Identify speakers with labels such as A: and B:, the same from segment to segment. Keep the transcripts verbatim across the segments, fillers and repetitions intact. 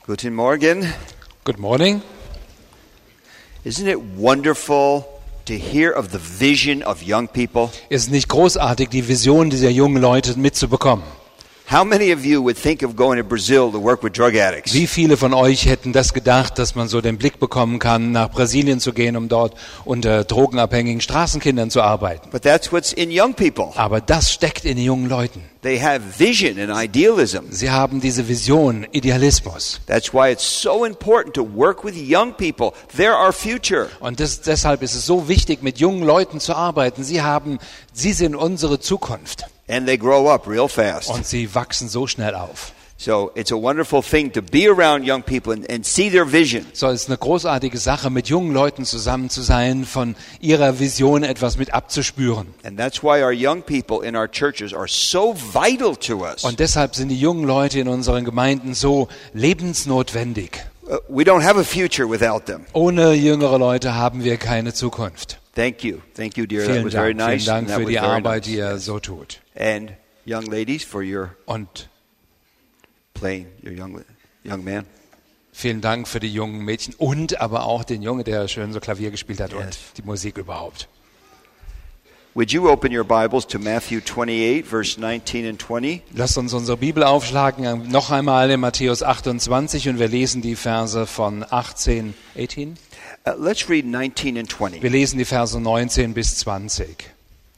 A: Guten Morgen.
B: Good morning.
A: Isn't it wonderful to hear of the vision of young people?
B: Ist es nicht großartig, die Vision dieser jungen Leute mitzubekommen?
A: How many of you would think of going to Brazil to work with drug addicts?
B: Wie viele von euch hätten das gedacht, dass man so den Blick bekommen kann, nach Brasilien zu gehen, um dort unter drogenabhängigen Straßenkindern zu arbeiten?
A: But that's what's in young people.
B: Aber das steckt in den jungen Leuten.
A: They have vision and idealism.
B: Sie haben diese Vision, Idealismus.
A: That's why it's so important to work with young people. They're our future.
B: Und das, deshalb ist es so wichtig, mit jungen Leuten zu arbeiten. Sie haben, sie sind unsere Zukunft.
A: And they grow up real fast.
B: Und sie wachsen so schnell auf.
A: So it's a wonderful thing to be around young people and, and see their vision.
B: So es ist eine großartige Sache, mit jungen Leuten zusammen zu sein, von ihrer Vision etwas mit abzuspüren.
A: And that's why our young people in our churches are so vital to us.
B: Und deshalb sind die jungen Leute in unseren Gemeinden so lebensnotwendig.
A: Uh, we don't have a future without them.
B: Ohne jüngere Leute haben wir keine Zukunft.
A: Thank you. Thank you, dear. That
B: Vielen
A: was very
B: Dank,
A: nice.
B: vielen
A: and
B: Dank
A: that
B: für
A: was
B: die
A: very
B: Arbeit,
A: nice.
B: die ihr so tut.
A: And young ladies for your
B: Und
A: playing, your young young man.
B: vielen Dank für die jungen Mädchen und aber auch den Jungen, der schön so Klavier gespielt hat
A: Yes.
B: und die Musik überhaupt.
A: Would you open your Bibles to Matthew twenty-eight, verse nineteen and twenty?
B: Lasst uns unsere Bibel aufschlagen, noch einmal in Matthäus achtundzwanzig und wir lesen die Verse von achtzehn, achtzehn?
A: Uh, let's read nineteen and twenty.
B: Wir lesen die Verse neunzehn bis zwanzig.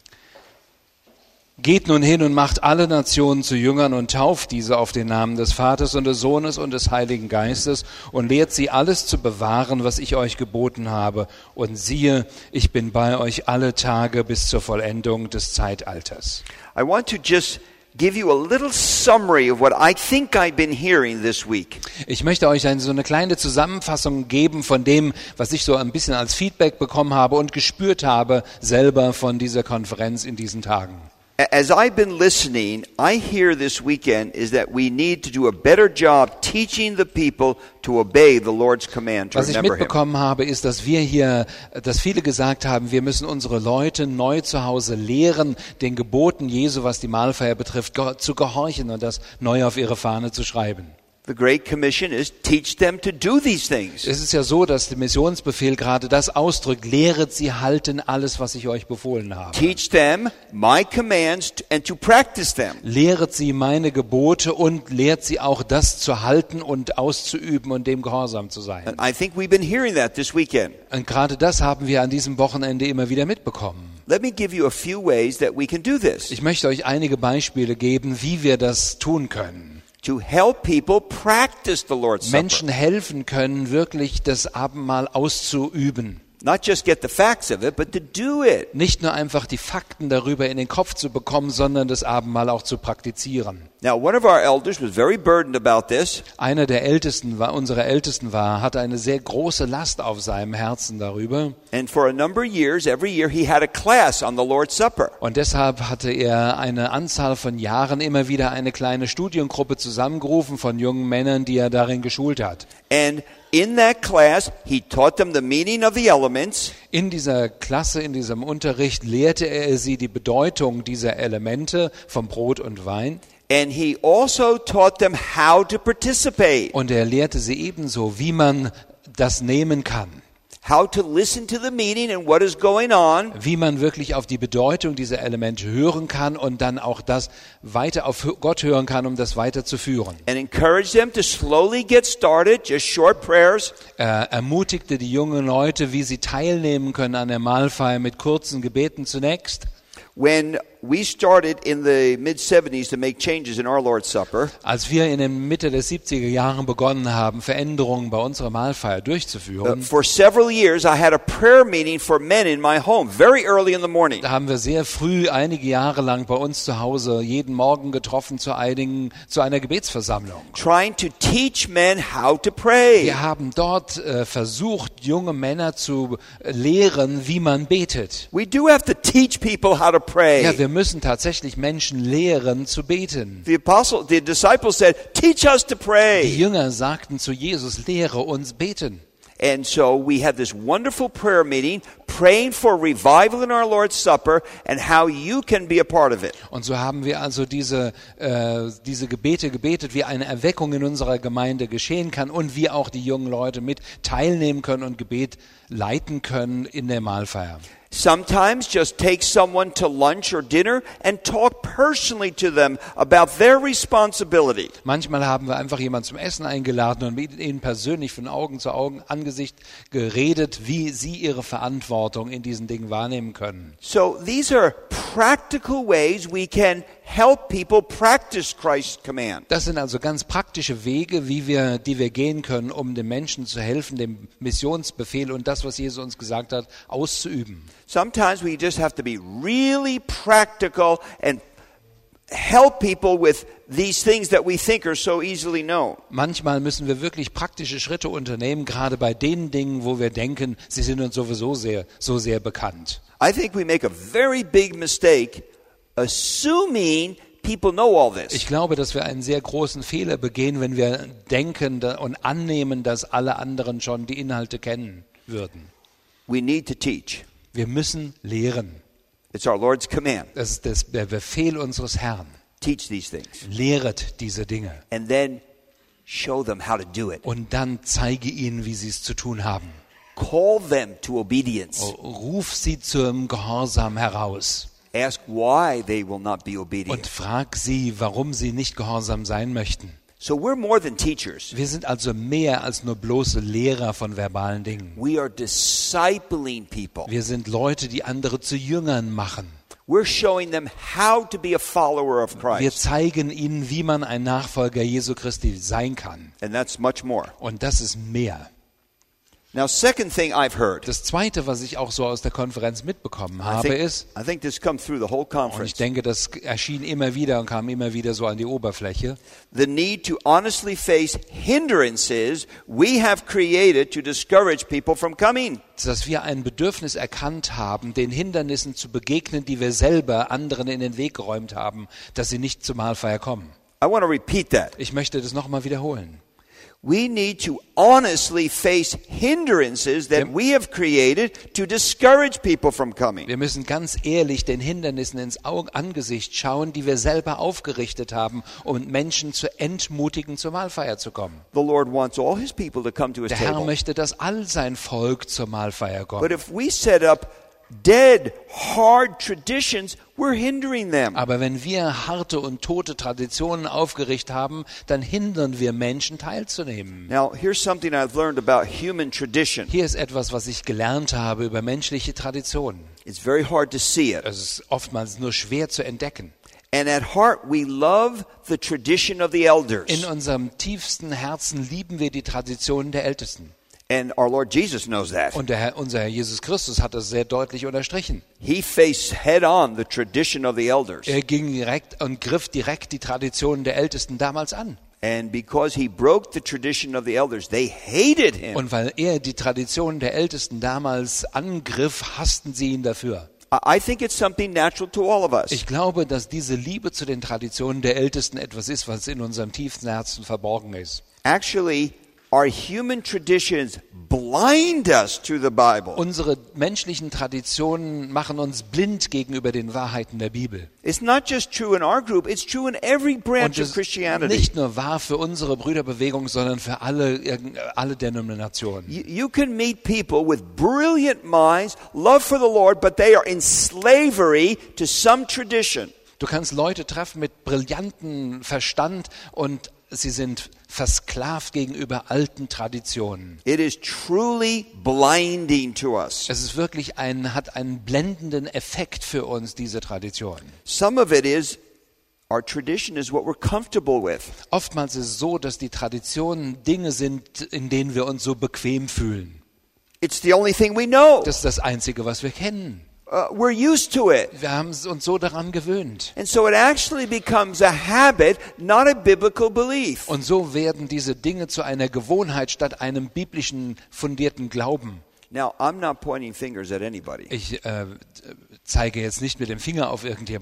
B: Geht nun hin und macht alle Nationen zu Jüngern und tauft diese auf den Namen des Vaters und des Sohnes und des Heiligen Geistes und lehrt sie alles zu bewahren, was ich euch geboten habe. Und siehe, ich bin bei euch alle Tage bis zur Vollendung des Zeitalters.
A: I want to just give you a little summary of what I think I've been hearing this week.
B: Ich möchte euch eine, so eine kleine Zusammenfassung geben von dem, was ich so ein bisschen als Feedback bekommen habe und gespürt habe selber von dieser Konferenz in diesen Tagen.
A: As I've been listening, I hear this weekend is that we need to do a better job teaching the people to obey the Lord's command, to
B: Was ich
A: remember Him.
B: mitbekommen habe, ist, dass wir hier, dass viele gesagt haben, wir müssen unsere Leute neu zu Hause lehren, den Geboten Jesu, was die Mahlfeier betrifft, ge- zu gehorchen und das neu auf ihre Fahne zu schreiben.
A: The Great Commission is teach them to do these things.
B: Es ist ja so, dass der Missionsbefehl gerade das ausdrückt, lehret sie halten alles, was ich euch befohlen habe.
A: Teach them my commands and to practice them.
B: Lehret sie meine Gebote und lehrt sie auch das zu halten und auszuüben und dem gehorsam zu sein.
A: And I think we've been hearing that this weekend.
B: Und gerade das haben wir an diesem Wochenende immer wieder mitbekommen.
A: Let me give you a few ways that we can do this.
B: Ich möchte euch einige Beispiele geben, wie wir das tun können.
A: To help people practice the Lord's Supper.
B: Menschen helfen können, wirklich das Abendmahl auszuüben.
A: Not just get the facts of it, but to do it.
B: Nicht nur einfach die Fakten darüber in den Kopf zu bekommen, sondern das Abendmahl auch zu praktizieren.
A: Now, one of our elders was very burdened about this.
B: Einer der Ältesten war, unserer Ältesten war, hatte eine sehr große Last auf seinem Herzen darüber.
A: And for a number of years, every year he had a class on the Lord's Supper.
B: Und deshalb hatte er eine Anzahl von Jahren immer wieder eine kleine Studiengruppe zusammengerufen von jungen Männern, die er darin geschult hat.
A: And in that class, he taught them the meaning of the elements.
B: In dieser Klasse, in diesem Unterricht lehrte er sie die Bedeutung dieser Elemente vom Brot und Wein.
A: And he also taught them how to participate.
B: Und er lehrte sie ebenso, wie man das nehmen kann.
A: How to listen to the meaning and what is going on.
B: Wie man wirklich auf die Bedeutung dieser Elemente hören kann und dann auch das weiter auf Gott hören kann, um das weiterzuführen.
A: And encourage them to slowly get started, just short prayers.
B: Er ermutigte die jungen Leute, wie sie teilnehmen können an der Mahlfeier mit kurzen Gebeten zunächst.
A: When we started in the mid seventies to make changes in our Lord's Supper,
B: Als wir in der Mitte der siebziger Jahren begonnen haben, Veränderungen bei unserer Mahlfeier
A: uh,
B: durchzuführen,
A: for several years I had a prayer meeting for men in my home very early in the morning.
B: da haben wir sehr früh, einige Jahre lang bei uns zu Hause, jeden Morgen getroffen zu, einigen, zu einer Gebetsversammlung.
A: Trying to teach men how to pray.
B: Wir haben dort äh, versucht, junge Männer zu äh, lehren, wie man betet.
A: We do have to teach people how to pray.
B: Ja, wir müssen tatsächlich Menschen lehren zu beten.
A: The apostle, the disciples said, teach us to
B: Die
A: pray.
B: Jünger sagten zu Jesus, lehre uns beten.
A: And so we have this wonderful prayer meeting, praying for revival in our Lord's Supper and how you can be a part of it.
B: Und so haben wir also diese, äh, diese Gebete gebetet, wie eine Erweckung in unserer Gemeinde geschehen kann und wie auch die jungen Leute mit teilnehmen können und Gebet leiten können in der Mahlfeier.
A: Sometimes just take someone to lunch or dinner and talk personally to them about their responsibility.
B: Manchmal haben wir einfach jemanden zum Essen eingeladen und mit ihnen persönlich von Augen zu Augen, Angesicht geredet, wie sie ihre Verantwortung in diesen Dingen wahrnehmen können.
A: So these are practical ways we can help people practice Christ's command.
B: Das sind also ganz praktische Wege, wie wir, die wir gehen können, um den Menschen zu helfen, dem Missionsbefehl und das, was Jesus uns gesagt hat, auszuüben.
A: Sometimes we just have to be really practical and help people with these things that we think are so easily known.
B: Manchmal müssen wir wirklich praktische Schritte unternehmen, gerade bei den Dingen, wo wir denken, sie sind uns sowieso sehr, so sehr bekannt.
A: I think we make a very big mistake assuming people know all this.
B: Ich glaube, dass wir einen sehr großen Fehler begehen, wenn wir denken und annehmen, dass alle anderen schon die Inhalte kennen würden.
A: We need to teach.
B: Wir müssen lehren.
A: It's our Lord's command.
B: Das ist das, der Befehl unseres Herrn.
A: Teach these things.
B: Lehret diese Dinge.
A: And then show them how to do it.
B: Und dann zeige ihnen, wie sie es zu tun haben.
A: Call them to obedience.
B: Ruf sie zum Gehorsam heraus.
A: Ask why they will not be
B: Und
A: obedient.
B: frag sie, warum sie nicht gehorsam sein möchten.
A: So we're more than teachers.
B: Wir sind also mehr als nur bloße Lehrer von verbalen Dingen.
A: We are discipling people.
B: Wir sind Leute, die andere zu Jüngern machen.
A: We're showing them how to be a follower of
B: Wir
A: Christ.
B: zeigen ihnen, wie man ein Nachfolger Jesu Christi sein kann.
A: And that's much more.
B: Und das ist mehr.
A: Now, second thing I've heard.
B: Das Zweite, was ich auch so aus der Konferenz mitbekommen
A: I
B: habe,
A: think,
B: ist,
A: I think this comes through the whole
B: und ich
A: conference.
B: denke, das erschien immer wieder und kam immer wieder so an die Oberfläche,
A: The need to honestly face hindrances we have created to discourage people from coming.
B: dass wir ein Bedürfnis erkannt haben, den Hindernissen zu begegnen, die wir selber anderen in den Weg geräumt haben, dass sie nicht zur Mahlfeier kommen.
A: I want to repeat that.
B: Ich möchte das nochmal wiederholen.
A: We need to honestly face hindrances that we have created to discourage people from coming.
B: Wir müssen ganz ehrlich den Hindernissen ins Auge, Angesicht schauen, die wir selber aufgerichtet haben, um Menschen zu entmutigen, zur Mahlfeier zu kommen.
A: The Lord wants all his people to come to his
B: Der Herr
A: table.
B: möchte, dass all sein Volk zur Mahlfeier
A: But
B: kommt.
A: if we set up dead, hard traditions, we're hindering them.
B: Aber wenn wir harte und tote Traditionen aufgerichtet haben, dann hindern wir Menschen teilzunehmen.
A: Now, here's something I've learned about human tradition.
B: Hier ist etwas, was ich gelernt habe über menschliche Traditionen.
A: It's very hard to see it.
B: Es ist oftmals nur schwer zu entdecken.
A: And at heart, we love the tradition of the elders.
B: In unserem tiefsten Herzen lieben wir die Traditionen der Ältesten.
A: And our Lord Jesus knows that.
B: Und der Herr, unser Herr Jesus Christus hat das sehr deutlich unterstrichen.
A: He faced head on the tradition of the elders.
B: Er ging direkt und griff direkt die Traditionen der Ältesten damals an.
A: And because he broke the tradition of the elders, they hated him.
B: Und weil er die Traditionen der Ältesten damals angriff, hassten sie ihn dafür.
A: I I think it's something natural to all of us.
B: Ich glaube, dass diese Liebe zu den Traditionen der Ältesten etwas ist, was in unserem tiefsten Herzen verborgen ist.
A: Actually, our human traditions blind us to the Bible.
B: Unsere menschlichen Traditionen machen uns blind gegenüber den Wahrheiten der Bibel.
A: It's not just true in our group, it's true in every
B: Und
A: branch
B: es
A: of
B: ist
A: Christianity.
B: nicht nur wahr für unsere Brüderbewegung, sondern für alle, irgend- alle Denominationen.
A: You, you can meet people with brilliant minds, love for the Lord, but they are in slavery to some tradition.
B: Du kannst Leute treffen mit brillantem Verstand und sie sind versklavt gegenüber alten Traditionen.
A: It is truly blinding to us.
B: Es ist wirklich ein, hat einen blendenden Effekt für uns, diese Tradition.
A: Some of it is our tradition is what we're comfortable with.
B: Oftmals ist es so, dass die Traditionen Dinge sind, in denen wir uns so bequem fühlen.
A: It's the only thing we know.
B: Das ist das Einzige, was wir kennen.
A: Uh, we're used to it.
B: Wir haben uns so daran gewöhnt.
A: And so it actually becomes a habit, not a biblical belief.
B: Und so werden diese Dinge zu einer Gewohnheit statt einem biblischen fundierten Glauben.
A: Now, I'm not pointing fingers at anybody.
B: Ich äh, zeige jetzt nicht mit dem Finger auf irgendjemand.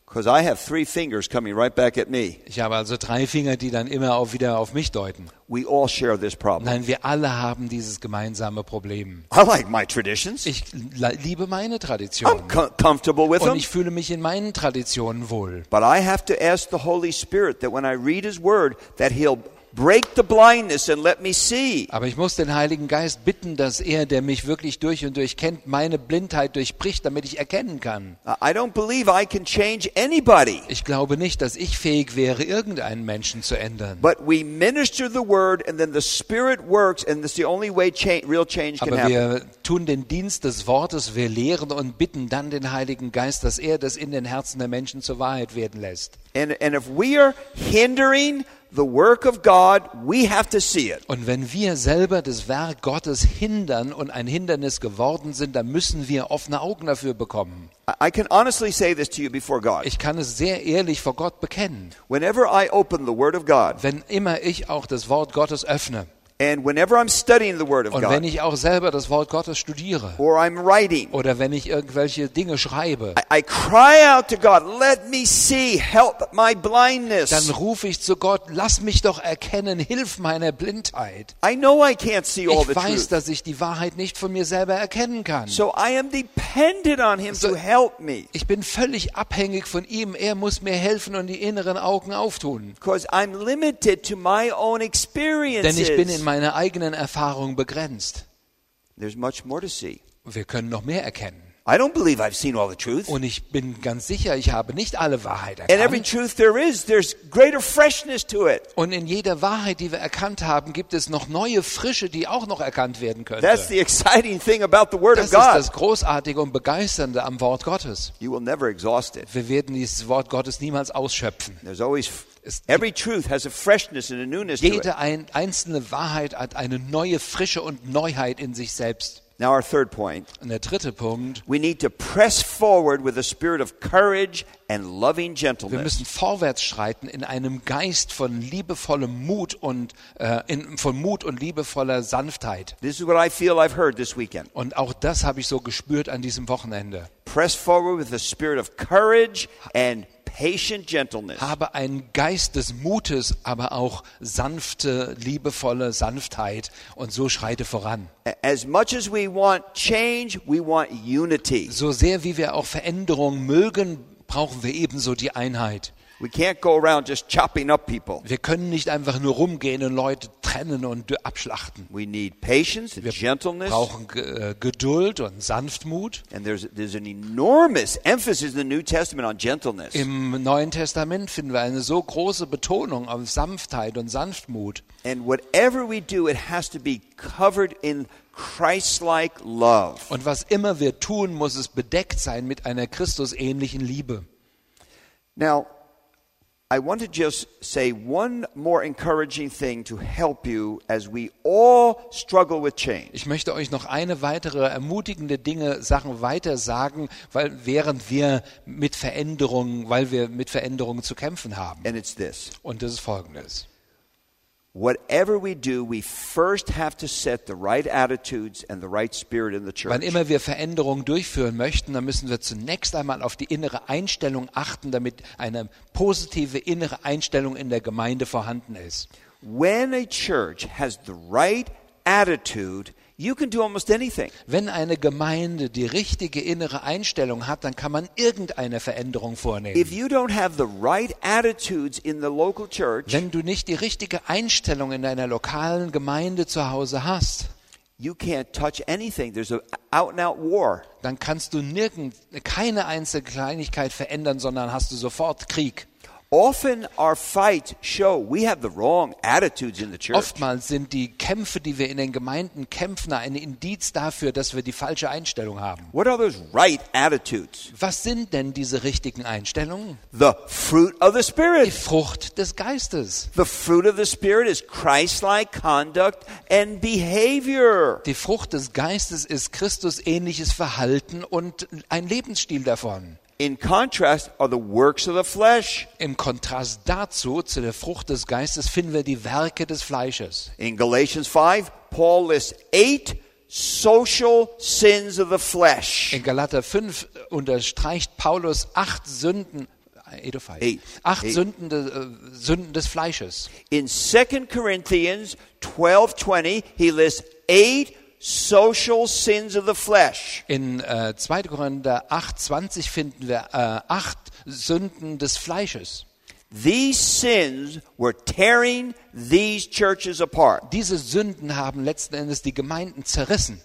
A: Because I have three fingers coming right back at me.
B: Ich habe also drei Finger, die dann immer auch wieder auf mich deuten.
A: We all share this problem.
B: Nein, wir alle haben dieses gemeinsame Problem.
A: I like my traditions.
B: Ich li- liebe meine
A: I'm
B: Traditionen.
A: co- comfortable with
B: Und
A: them.
B: ich fühle mich in meinen Traditionen wohl.
A: But I have to ask the Holy Spirit that when I read His Word, that He'll break the blindness and let me see.
B: Aber ich muss den Heiligen Geist bitten, dass er, der mich wirklich durch und durch kennt, meine Blindheit durchbricht, damit ich erkennen kann.
A: I don't believe I can change anybody.
B: Ich glaube nicht, dass ich fähig wäre, irgendeinen Menschen zu ändern.
A: But we minister the Word and then the Spirit works and that's the only way cha- real change can
B: Aber
A: happen.
B: wir tun den Dienst des Wortes, wir lehren und bitten dann den Heiligen Geist, dass er das in den Herzen der Menschen zur Wahrheit werden lässt.
A: And, and if we are hindering the work of God, we have to see it.
B: Und wenn wir selber das Werk Gottes hindern und ein Hindernis geworden sind, dann müssen wir offene Augen dafür bekommen.
A: I, I can honestly say this to you before God.
B: Ich kann es sehr ehrlich vor Gott bekennen.
A: Whenever I open the Word of God,
B: Wenn immer ich auch das Wort Gottes öffne
A: and whenever I'm studying the Word of
B: und wenn
A: God,
B: ich auch selber das Wort Gottes studiere
A: or I'm writing,
B: oder wenn ich irgendwelche Dinge schreibe,
A: I, I cry out to God, let me see, help my blindness.
B: dann rufe ich zu Gott, lass mich doch erkennen, hilf meiner Blindheit.
A: I know I can't see all
B: Ich
A: the
B: weiß,
A: truth.
B: dass ich die Wahrheit nicht von mir selber erkennen kann.
A: So I am dependent on Him
B: So-
A: to help me.
B: Ich bin völlig abhängig von ihm. Er muss mir helfen und die inneren Augen auftun.
A: Because I'm limited to my own
B: Denn
A: experiences.
B: ich bin in meiner eigenen Erfahrung begrenzt.
A: There's much more to see.
B: Wir können noch mehr erkennen.
A: I don't believe I've seen all the truth.
B: Und ich bin ganz sicher, ich habe nicht alle Wahrheit
A: And every
B: erkannt.
A: truth there is, there's greater freshness to it.
B: Und in jeder Wahrheit, die wir erkannt haben, gibt es noch neue Frische, die auch noch erkannt werden
A: That's
B: könnte.
A: the exciting thing about the Word
B: Das
A: of
B: ist
A: God.
B: das Großartige und Begeisternde am Wort Gottes.
A: You will never exhaust it.
B: Wir werden dieses Wort Gottes niemals ausschöpfen.
A: There's always,
B: Es-
A: every truth has a freshness and a newness to it.
B: Jede ein, einzelne Wahrheit hat eine neue Frische und Neuheit in sich selbst.
A: Now our third point.
B: Und der dritte Punkt,
A: We need to press forward with a spirit of courage and loving
B: wir
A: gentleness.
B: müssen vorwärts schreiten in einem Geist von liebevollem Mut und äh, in, von Mut und liebevoller Sanftheit.
A: This is what I feel I've heard this weekend.
B: Und auch das habe ich so gespürt an diesem Wochenende.
A: Press forward with a spirit of courage and patient gentleness.
B: Habe einen Geist des Mutes, aber auch sanfte, liebevolle Sanftheit. Und so schreite voran.
A: As much as we want change, we want unity.
B: So sehr wie wir auch Veränderung mögen, brauchen wir ebenso die Einheit.
A: We can't go around just chopping up people.
B: Wir können nicht einfach nur rumgehen und Leute trennen und abschlachten.
A: We need patience and
B: Wir
A: gentleness.
B: brauchen Ge- äh, Geduld und Sanftmut.
A: And there's, there's an enormous emphasis in the New Testament on gentleness.
B: Im Neuen Testament finden wir eine so große Betonung auf Sanftheit und Sanftmut.
A: And whatever we do, it has to be covered in Christ-like love.
B: Und was immer wir tun, muss es bedeckt sein mit einer Christusähnlichen Liebe.
A: Now, I want to just say one more encouraging thing to help you as we all struggle with change.
B: Ich möchte euch noch eine weitere ermutigende Dinge, Sachen weiter sagen, weil während wir mit Veränderungen, weil wir mit Veränderungen zu kämpfen haben.
A: And it's this.
B: Und das ist Folgendes.
A: Whatever we do, we first have to set the right attitudes and the right spirit in the church.
B: Wann immer wir Veränderungen durchführen möchten, dann müssen wir zunächst einmal auf die innere Einstellung achten, damit eine positive innere Einstellung in der Gemeinde vorhanden ist.
A: When a church has the right attitude, you can do almost anything.
B: Wenn eine Gemeinde die richtige innere Einstellung hat, dann kann man irgendeine Veränderung vornehmen.
A: If you don't have the right attitudes in the local church,
B: Wenn du nicht die richtige Einstellung in deiner lokalen Gemeinde zu Hause hast,
A: you can't touch anything. There's a out and out war.
B: dann kannst du nirgend, keine einzige Kleinigkeit verändern, sondern hast du sofort Krieg.
A: Often our fights show we have the wrong attitudes in the church.
B: Oftmals sind die Kämpfe, die wir in den Gemeinden kämpfen, ein Indiz dafür, dass wir die falsche Einstellung haben.
A: What are those right attitudes?
B: Was sind denn diese richtigen Einstellungen?
A: The fruit of the
B: Die
A: Spirit.
B: Frucht des Geistes.
A: The fruit of the Spirit is Christ-like conduct and behavior.
B: Die Frucht des Geistes ist Christusähnliches Verhalten und ein Lebensstil davon.
A: In contrast are the works of the flesh.
B: Im Kontrast dazu, zu der Frucht des Geistes, finden wir die Werke des Fleisches.
A: In Galatians five, Paul lists eight social sins of the flesh.
B: In Galater fünf unterstreicht Paulus acht Sünden, eight or five.
A: Eight.
B: Acht
A: Eight.
B: Sünden, de, äh, Sünden des Fleisches.
A: In Second Corinthians twelve twenty, he lists eight social sins of the flesh.
B: In äh, zweiter Korinther acht zwanzig finden wir äh, acht Sünden des Fleisches.
A: These sins were tearing these churches apart.
B: Diese Sünden haben letzten Endes die Gemeinden zerrissen.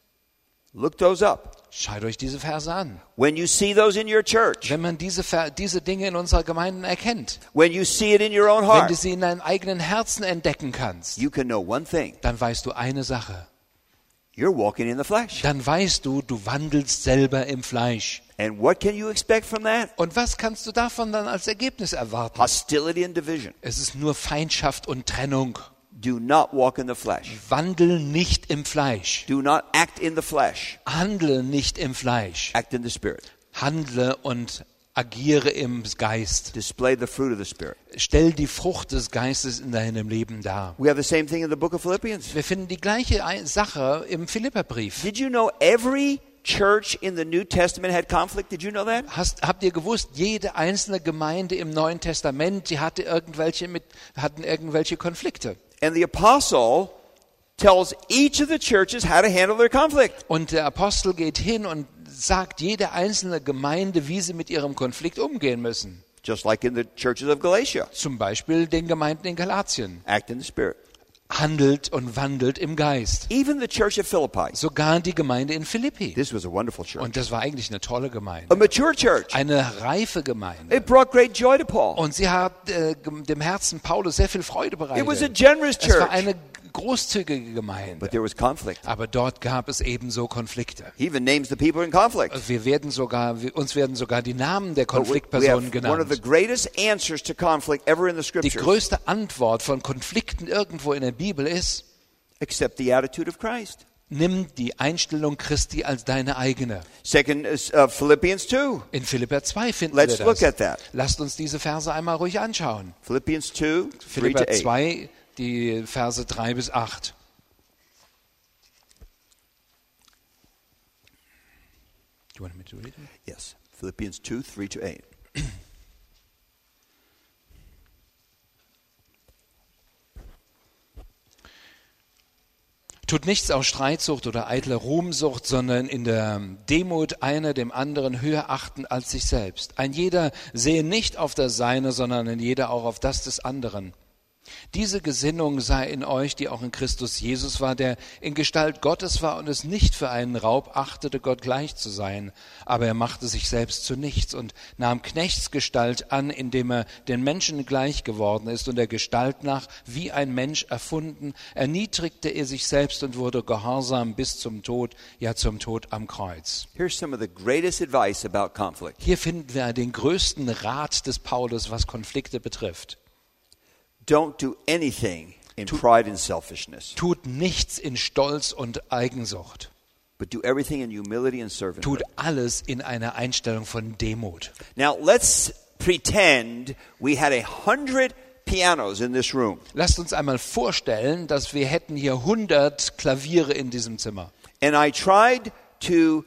A: Look those up.
B: Schaut euch diese Verse an.
A: When you see those in your church,
B: Wenn man diese, Ver- diese Dinge in unserer Gemeinden erkennt,
A: when you see it in your own
B: wenn
A: heart,
B: du sie in deinem eigenen Herzen entdecken kannst,
A: you can know one thing.
B: dann weißt du eine Sache.
A: You're walking in the flesh.
B: Dann weißt du, du wandelst selber im Fleisch.
A: And what can you expect from that?
B: Und was kannst du davon dann als Ergebnis erwarten?
A: Hostility and division.
B: Es ist nur Feindschaft und Trennung.
A: Do not walk in the flesh.
B: Wandel nicht im Fleisch.
A: Do not act in the flesh.
B: Handle nicht im Fleisch.
A: Act in the Spirit.
B: Handle und agiere im Geist.
A: Display the fruit of the Spirit.
B: Stell die Frucht des Geistes in deinem Leben dar.
A: We have the same thing in the book of Philippians.
B: Wir finden die gleiche Ei- Sache im Philipperbrief.
A: Did you know every church in the New Testament had conflict? Did you know that?
B: Hast, habt ihr gewusst, jede einzelne Gemeinde im Neuen Testament, die hatte irgendwelche mit, hatten irgendwelche Konflikte.
A: And the apostle tells each of the churches how to handle their conflict.
B: Und der Apostel geht hin und sagt jede einzelne Gemeinde, wie sie mit ihrem Konflikt umgehen müssen.
A: Just like in the churches of Galatia.
B: Zum Beispiel den Gemeinden in Galatien.
A: Act in the Spirit.
B: Handelt und wandelt im Geist.
A: Even the church of Philippi.
B: Sogar die Gemeinde in Philippi.
A: This was a wonderful church.
B: Und das war eigentlich eine tolle
A: A
B: Gemeinde.
A: mature church.
B: Eine reife Gemeinde.
A: It brought great joy to Paul.
B: Und sie hat äh, dem Herzen Paulus sehr viel Freude
A: It was a
B: bereitet.
A: generous
B: Es war
A: church.
B: eine großzügige Gemeinde.
A: But there was conflict.
B: Aber dort gab es ebenso Konflikte.
A: He even names the people in conflict.
B: Wir werden sogar, wir, uns werden sogar die Namen der
A: But we, we
B: Konfliktpersonen
A: have one of the
B: genannt.
A: greatest answers to conflict ever in the
B: Die
A: scriptures.
B: größte Antwort von Konflikten irgendwo in der Bibel ist,
A: Accept the attitude of Christ.
B: nimm die Einstellung Christi als deine eigene.
A: Second is uh, Philippians two.
B: In Philipper zwei finden
A: Let's
B: wir
A: look at
B: das.
A: that.
B: Lasst uns diese Verse einmal ruhig anschauen.
A: Philippians two, three to
B: Philipper
A: eight.
B: zwei, die Verse drei bis acht. Do you want me to read them?
A: Yes. Philippians two, three to eight.
B: Tut nichts aus Streitsucht oder eitler Ruhmsucht, sondern in der Demut einer dem anderen höher achten als sich selbst. Ein jeder sehe nicht auf das Seine, sondern ein jeder auch auf das des anderen. Diese Gesinnung sei in euch, die auch in Christus Jesus war, der in Gestalt Gottes war und es nicht für einen Raub achtete, Gott gleich zu sein. Aber er machte sich selbst zu nichts und nahm Knechtsgestalt an, indem er den Menschen gleich geworden ist und der Gestalt nach wie ein Mensch erfunden, erniedrigte er sich selbst und wurde gehorsam bis zum Tod, ja zum Tod am Kreuz.
A: Here's some of the greatest advice about conflict.
B: Hier finden wir den größten Rat des Paulus, was Konflikte betrifft.
A: Don't do anything in pride and selfishness,
B: Tut nichts in Stolz und Eigensucht.
A: but do everything in humility and servanthood.
B: Tut alles in einer Einstellung von Demut.
A: Now, let's pretend we had a hundred pianos in this room.
B: Lasst uns einmal vorstellen, dass wir hätten hier hundert Klaviere in diesem Zimmer.
A: And I tried to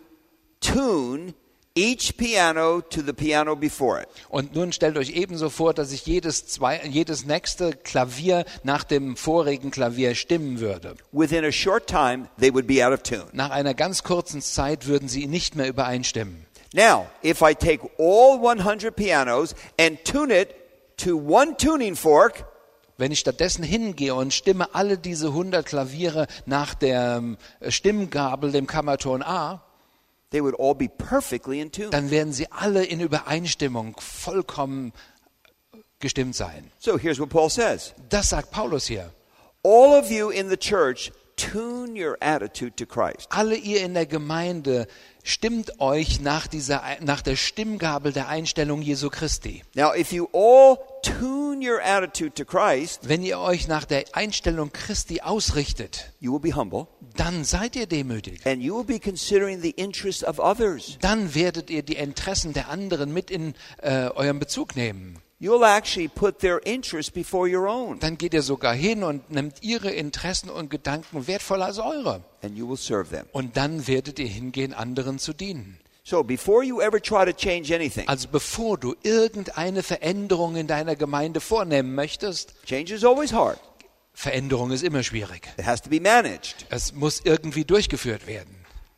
A: tune each piano to the piano before it.
B: Und nun stellt euch ebenso vor, dass ich jedes, zwei, jedes nächste Klavier nach dem vorigen Klavier stimmen würde.
A: Within a short time, they would be out of tune.
B: Nach einer ganz kurzen Zeit würden sie nicht mehr übereinstimmen.
A: Now, if I take all hundred pianos and tune it to one tuning fork,
B: Wenn ich stattdessen hingehe und stimme alle diese hundert Klaviere nach der äh, Stimmgabel, dem Kammerton A,
A: they would all be perfectly in tune.
B: dann werden sie alle in Übereinstimmung vollkommen gestimmt sein.
A: So here's what Paul says.
B: Das sagt Paulus hier.
A: All of you in the church, tune your attitude to Christ.
B: Alle ihr in der Gemeinde, stimmt euch nach, dieser, nach der Stimmgabel der Einstellung Jesu Christi.
A: Now, if you all tune your attitude to Christ,
B: Wenn ihr euch nach der Einstellung Christi ausrichtet,
A: you will be humble
B: dann seid ihr demütig.
A: and you will be considering the interests of others.
B: Dann werdet ihr die Interessen der anderen mit in äh, euren Bezug nehmen.
A: You'll actually put their interests before your own,
B: Dann geht ihr sogar hin und nehmt ihre Interessen und Gedanken wertvoller als eure.
A: and you will serve them.
B: Und dann werdet ihr hingehen, anderen zu dienen.
A: So before you ever try to change anything,
B: Also bevor du irgendeine Veränderung in deiner Gemeinde vornehmen möchtest,
A: change is always hard.
B: Veränderung ist immer schwierig.
A: It has to be managed.
B: Es muss irgendwie durchgeführt werden.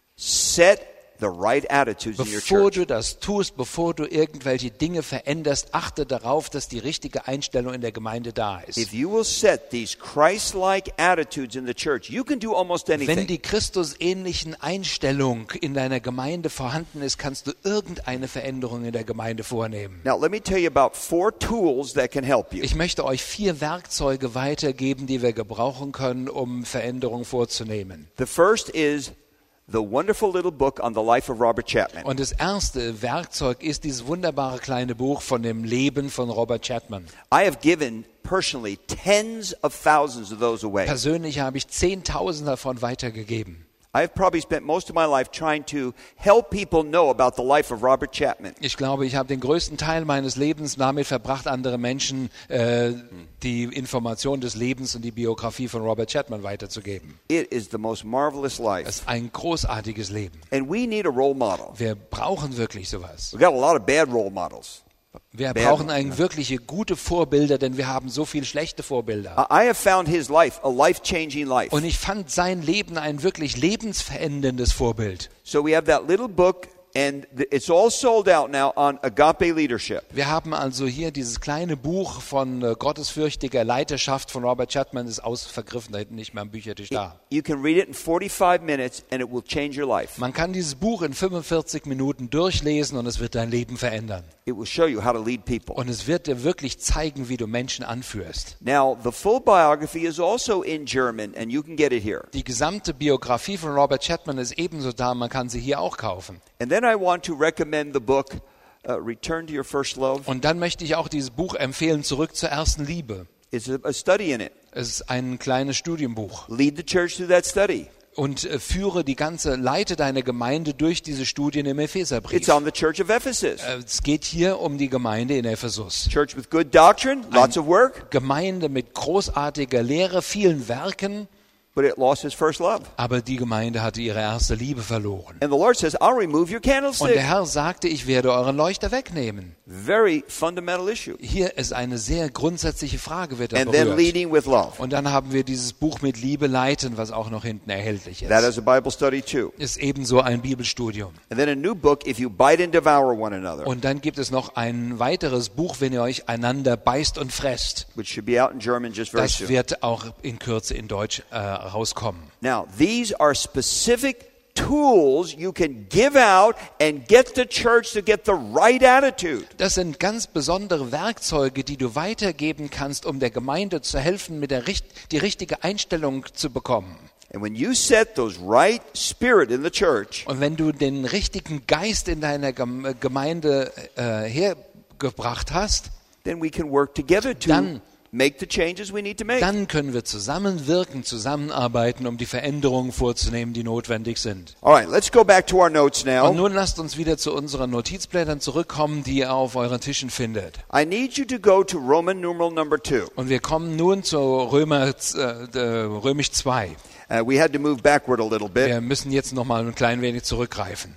A: Set the right attitudes in your
B: Bevor
A: church.
B: du das tust, bevor du irgendwelche Dinge veränderst, achte darauf, dass die richtige Einstellung in der Gemeinde da ist.
A: If you will set these Christ-like attitudes in the church, you can do almost
B: Wenn
A: anything.
B: die Christusähnlichen Einstellung in deiner Gemeinde vorhanden ist, kannst du irgendeine Veränderung in der Gemeinde vornehmen.
A: Now, let me tell you about four tools that can help you.
B: Ich möchte euch vier Werkzeuge weitergeben, die wir gebrauchen können, um Veränderungen vorzunehmen.
A: The first is the wonderful little book on the life of Robert Chapman.
B: Und das erste Werkzeug ist dieses wunderbare kleine Buch von dem Leben von Robert Chapman.
A: I have given personally tens of thousands of those away.
B: Persönlich habe ich Zehntausend davon weitergegeben.
A: I've probably spent most of my life trying to help people know about the life of Robert Chapman.
B: Ich glaube, ich habe den größten Teil meines Lebens damit verbracht, andere Menschen äh, die Information des Lebens und die Biografie von Robert Chapman weiterzugeben.
A: It is the most marvelous
B: Es
A: life.
B: ist ein großartiges Leben.
A: And we need a role model.
B: Wir brauchen wirklich sowas.
A: We've got a lot of bad role models.
B: Wir
A: Bad-
B: brauchen eigentlich wirkliche gute Vorbilder, denn wir haben so viele schlechte Vorbilder.
A: I I have found his life a life-changing life.
B: Und ich fand sein Leben ein wirklich lebensveränderndes Vorbild.
A: So we have that little book, and th- it's all sold out now on agape leadership.
B: Wir haben also hier dieses kleine Buch von äh, gottesfürchtiger Leiterschaft von Robert Chapman, ist ausvergriffen, da hinten nicht mehr am Büchertisch da.
A: You can read it in forty-five minutes, and it will change your life.
B: Man kann dieses Buch in fünfundvierzig Minuten durchlesen und es wird dein Leben verändern.
A: It will show you how to lead people.
B: Und es wird dir wirklich zeigen, wie du Menschen anführst.
A: Now, the full biography is also in German, and you can get it here.
B: Die gesamte Biografie von Robert Chapman ist ebenso da, man kann sie hier auch kaufen.
A: And then I want to recommend the book, uh, Return to Your First Love.
B: Und dann möchte ich auch dieses Buch empfehlen, Zurück zur ersten Liebe.
A: It's a, a study in it.
B: Es ist ein kleines Studienbuch.
A: Lead the church through that study.
B: Und äh, führe die ganze, leite deine Gemeinde durch diese Studien im Epheserbrief.
A: It's on the church of Ephesus.
B: Äh, Es geht hier um die Gemeinde in Ephesus.
A: Church with good doctrine, lots of work,
B: Gemeinde mit großartiger Lehre, vielen Werken,
A: but it lost its first love.
B: aber die Gemeinde hatte ihre erste Liebe verloren.
A: And the Lord says, I'll remove your
B: Und der
A: candlestick.
B: Herr sagte, ich werde euren Leuchter wegnehmen.
A: Very fundamental issue.
B: Hier ist eine sehr grundsätzliche Frage, wird da
A: And then
B: berührt.
A: leading with love.
B: Und dann haben wir dieses Buch mit Liebe leiten, was auch noch hinten erhältlich
A: That
B: ist.
A: is a Bible study too.
B: Ist ebenso ein Bibelstudium.
A: And then a new book, If You Bite and Devour One Another,
B: Und dann gibt es noch ein weiteres Buch, wenn ihr euch einander beißt und fresst.
A: which should be out in German just very
B: Das
A: soon.
B: wird auch in Kürze in Deutsch äh, rauskommen.
A: Now, these are specific tools you can give out and get the church to get the right attitude.
B: Das sind ganz besondere Werkzeuge, die du weitergeben kannst, um der Gemeinde zu helfen, mit der richt- die richtige Einstellung zu bekommen.
A: And when you set those right spirit in the church,
B: Und wenn du den richtigen Geist in deiner Gem- Gemeinde äh, hergebracht hast,
A: then we can work together to
B: Dann-
A: make the changes we need to make.
B: dann können wir zusammenwirken, zusammenarbeiten, um die Veränderungen vorzunehmen, die notwendig sind.
A: All right, let's go back to our notes
B: Und
A: now.
B: nun lasst uns wieder zu unseren Notizblättern zurückkommen, die ihr auf euren Tischen findet.
A: I need you to go to Roman numeral number two.
B: Und wir kommen nun zu Römer, äh, äh, Römisch zwei.
A: Uh, we had to move backward a little bit.
B: Wir müssen jetzt noch mal ein klein wenig zurückgreifen.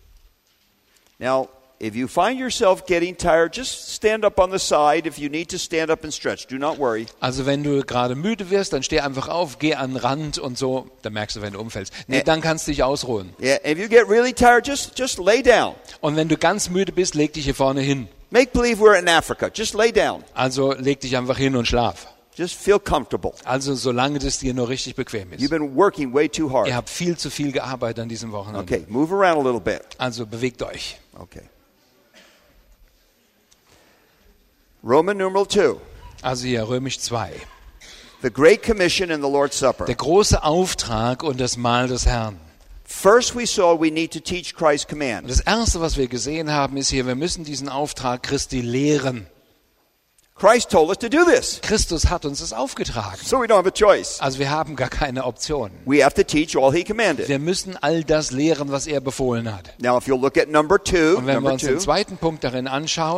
A: Now, if you find yourself getting tired, just stand up on the side. If you need to stand up and stretch, do not worry.
B: Also wenn du gerade müde wirst, dann steh einfach auf, geh an den Rand und so, dann merkst du, wenn du umfällst. Nee,
A: Ä-
B: dann kannst du dich ausruhen.
A: Yeah, if you get really tired, just just lay down.
B: Und wenn du ganz müde bist, leg dich hier vorne hin.
A: Make believe we're in Africa. Just lay down.
B: Also leg dich einfach hin und schlaf.
A: Just feel comfortable.
B: Also solange das dir nur richtig bequem
A: You've
B: ist.
A: been working way too hard.
B: Ihr habt viel zu viel gearbeitet an diesem Wochenende.
A: Okay, move around a little bit.
B: Also bewegt euch.
A: Okay. Roman numeral two.
B: Also hier Römisch zwei.
A: The Great Commission and the Lord's Supper.
B: Der große Auftrag und das Mahl des Herrn.
A: First we saw we need to teach Christ's
B: Und
A: command.
B: das Erste, was wir gesehen haben, ist hier, wir müssen diesen Auftrag Christi lehren.
A: Christ told us to do this.
B: Christus hat uns das aufgetragen.
A: So we don't have a choice.
B: Also wir haben gar keine Option.
A: We have to teach all he commanded.
B: Wir müssen all das lehren, was er befohlen hat.
A: Now if you'll look at number two,
B: Und wenn wir
A: number
B: uns den
A: two,
B: zweiten Punkt darin anschauen,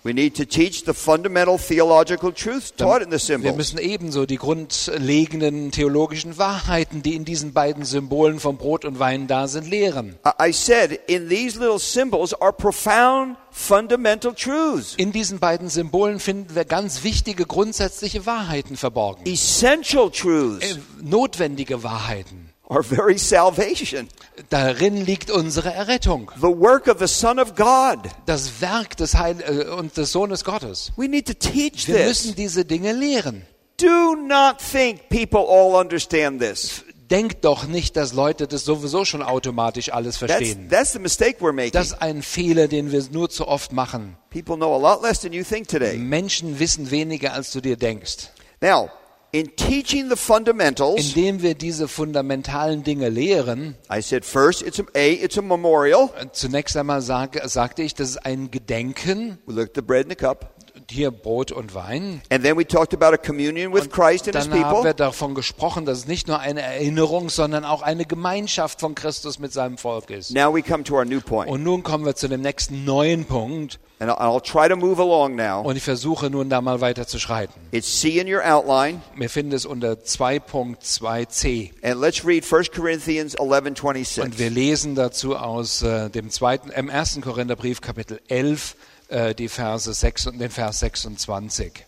A: We need to teach the fundamental theological truths taught in the
B: Wir
A: symbols.
B: müssen ebenso die grundlegenden theologischen Wahrheiten, die in diesen beiden Symbolen von Brot und Wein da sind, lehren.
A: I I said, in these little symbols are profound fundamental truths.
B: In diesen beiden Symbolen finden wir ganz wichtige grundsätzliche Wahrheiten verborgen.
A: Essential truths
B: Äh, Notwendige Wahrheiten.
A: are very salvation.
B: Darin liegt unsere Errettung.
A: The work of the Son of God.
B: Das Werk des Heil äh, und des Sohnes Gottes.
A: We need to teach
B: Wir
A: this.
B: müssen diese Dinge lehren.
A: Do not think people all understand this.
B: Denkt doch nicht, dass Leute das sowieso schon automatisch alles
A: That's,
B: verstehen.
A: that's the mistake we're making.
B: Das ist ein Fehler, den wir nur zu oft machen.
A: People know a lot less than you think today.
B: Menschen wissen weniger, als du dir denkst.
A: Now, in teaching the fundamentals,
B: Indem wir diese fundamentalen Dinge lehren,
A: I said first, it's a, a it's a memorial.
B: zunächst einmal sag, sagte ich, das ist ein Gedenken,
A: We looked at the bread and the cup.
B: hier Brot und Wein.
A: And then we talked about a communion with Christ and his
B: Dann haben wir
A: people.
B: davon gesprochen, dass es nicht nur eine Erinnerung, sondern auch eine Gemeinschaft von Christus mit seinem Volk ist.
A: Now we come to our new point.
B: Und nun kommen wir zu dem nächsten neuen Punkt.
A: And I'll, I'll try to move along now.
B: Und ich versuche nun da mal weiter zu schreiten.
A: It's C in your outline.
B: Wir finden es unter zwei Punkt zwei c.
A: And let's read First Corinthians eleven twenty-six.
B: Und wir lesen dazu aus äh, dem zweiten, im ersten Korintherbrief, Kapitel elf, äh, die Verse sechs und den Vers sechsundzwanzig.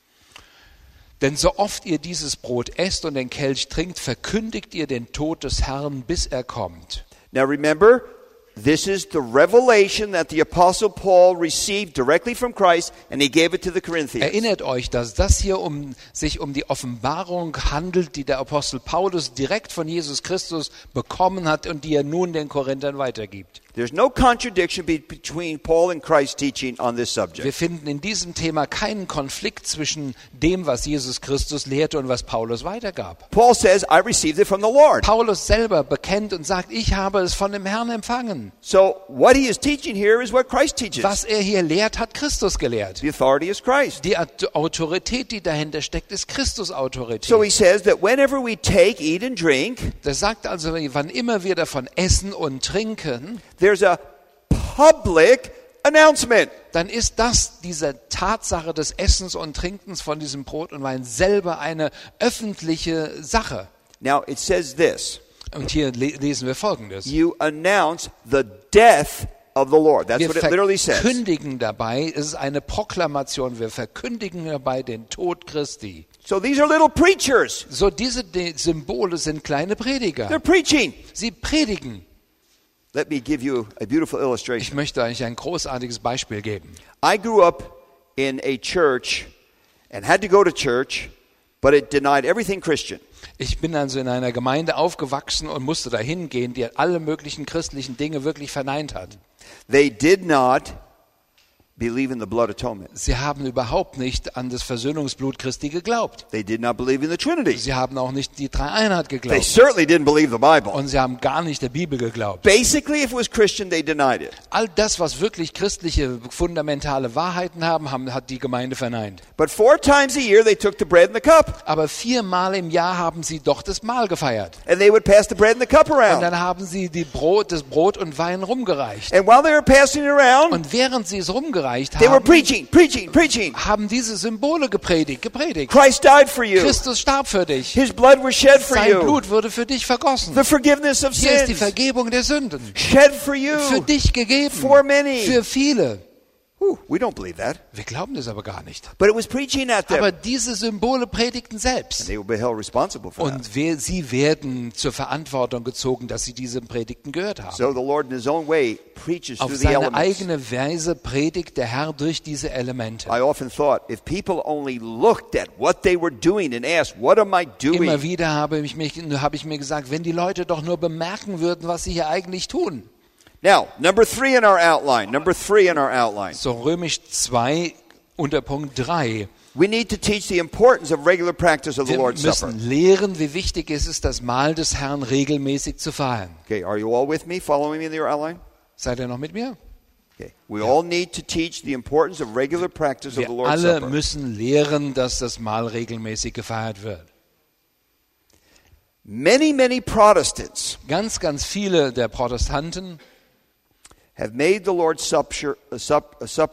B: Denn so oft ihr dieses Brot esst und den Kelch trinkt, verkündigt ihr den Tod des Herrn, bis er kommt.
A: Now remember, this is the revelation that the Apostle Paul received directly from Christ, and he gave it to the Corinthians.
B: Erinnert euch, dass das hier um, sich um die Offenbarung handelt, die der Apostel Paulus direkt von Jesus Christus bekommen hat und die er nun den Korinthern weitergibt.
A: There's no contradiction be- between Paul and Christ's teaching on this
B: Wir
A: subject.
B: finden in diesem Thema keinen Konflikt zwischen dem, was Jesus Christus lehrte und was Paulus weitergab.
A: Paul says, I received it from the Lord.
B: Paulus selber bekennt und sagt, ich habe es von dem Herrn empfangen.
A: So what he is teaching here is what Christ teaches.
B: Was er hier lehrt, hat Christus gelehrt.
A: The authority is Christ.
B: Die Autorität, die dahinter steckt, ist Christus Autorität.
A: So he says that whenever we take, eat and drink,
B: Das sagt also, wann immer wir davon essen und trinken,
A: there's a public announcement.
B: dann ist das, diese Tatsache des Essens und Trinkens von diesem Brot und Wein selber eine öffentliche Sache.
A: Now it says this,
B: Und hier le- lesen wir Folgendes.
A: you announce the death of the Lord. That's
B: Wir
A: what it literally says.
B: verkündigen dabei, es ist eine Proklamation, wir verkündigen dabei den Tod Christi.
A: So these are little preachers.
B: So diese De- Symbole sind kleine Prediger.
A: They're preaching.
B: Sie predigen.
A: Let me give you a beautiful
B: Ich
A: illustration.
B: möchte euch ein großartiges Beispiel geben.
A: I grew up in a church and had to go to church, but it denied everything Christian.
B: Ich bin also in einer Gemeinde aufgewachsen und musste dahin gehen, die alle möglichen christlichen Dinge wirklich verneint hat.
A: They did not believe in the blood atonement.
B: Sie haben überhaupt nicht an das Versöhnungsblut Christi geglaubt.
A: They did not believe in the Trinity.
B: Sie haben auch nicht die Dreieinheit
A: They
B: geglaubt.
A: certainly didn't believe the Bible.
B: Und sie haben gar nicht der Bibel geglaubt.
A: Basically, if it was Christian, they denied it.
B: All das, was wirklich christliche fundamentale Wahrheiten haben, haben hat die Gemeinde verneint.
A: But four times a year, they took the bread and the cup,
B: Aber viermal im Jahr haben sie doch das Mahl gefeiert.
A: and they would pass the bread and the cup
B: Und
A: around.
B: dann haben sie die Brot, das Brot und Wein rumgereicht.
A: And while they were passing it around,
B: Und während sie es rumgereicht
A: they were
B: haben,
A: preaching, preaching, preaching.
B: haben diese Symbole gepredigt, gepredigt.
A: Christ died for you.
B: Christus starb für dich.
A: His blood was shed for
B: Sein
A: you.
B: Blut wurde für dich vergossen.
A: The forgiveness of
B: Hier ist die
A: sins
B: Vergebung der Sünden.
A: shed for you.
B: Für dich gegeben.
A: For many.
B: Für viele.
A: Whew, we don't believe that.
B: Wir glauben das aber gar nicht.
A: But it was preaching at them.
B: Aber diese Symbole predigten
A: And
B: selbst.
A: they were held responsible for that.
B: Und wir, sie werden zur Verantwortung gezogen, dass sie diese Predigten gehört haben.
A: So the Lord in his own way preaches
B: Auf
A: through the
B: seine
A: elements.
B: eigene Weise predigt der Herr durch diese Elemente.
A: I often thought, if people only looked at what they were doing and asked, what am I
B: Immer
A: doing?
B: wieder habe ich, mich, habe ich mir gesagt, wenn die Leute doch nur bemerken würden, was sie hier eigentlich tun.
A: Now, number three in our outline. Number three in our outline.
B: So Römisch zwei unter Punkt drei.
A: We need to teach the importance of regular practice of the
B: Wir
A: Lord's Supper.
B: müssen lehren, wie wichtig es ist, das Mahl des Herrn regelmäßig zu feiern.
A: Okay, are you all with me? Following me in your outline?
B: Seid ihr noch mit mir?
A: Okay. We all need to teach the importance of regular practice of
B: Wir
A: the Lord's
B: alle
A: Supper.
B: müssen lehren, dass das Mahl regelmäßig gefeiert wird.
A: Many, many Protestants
B: Ganz, ganz viele der Protestanten
A: have made the Lord's Supper, uh, sup- uh, supper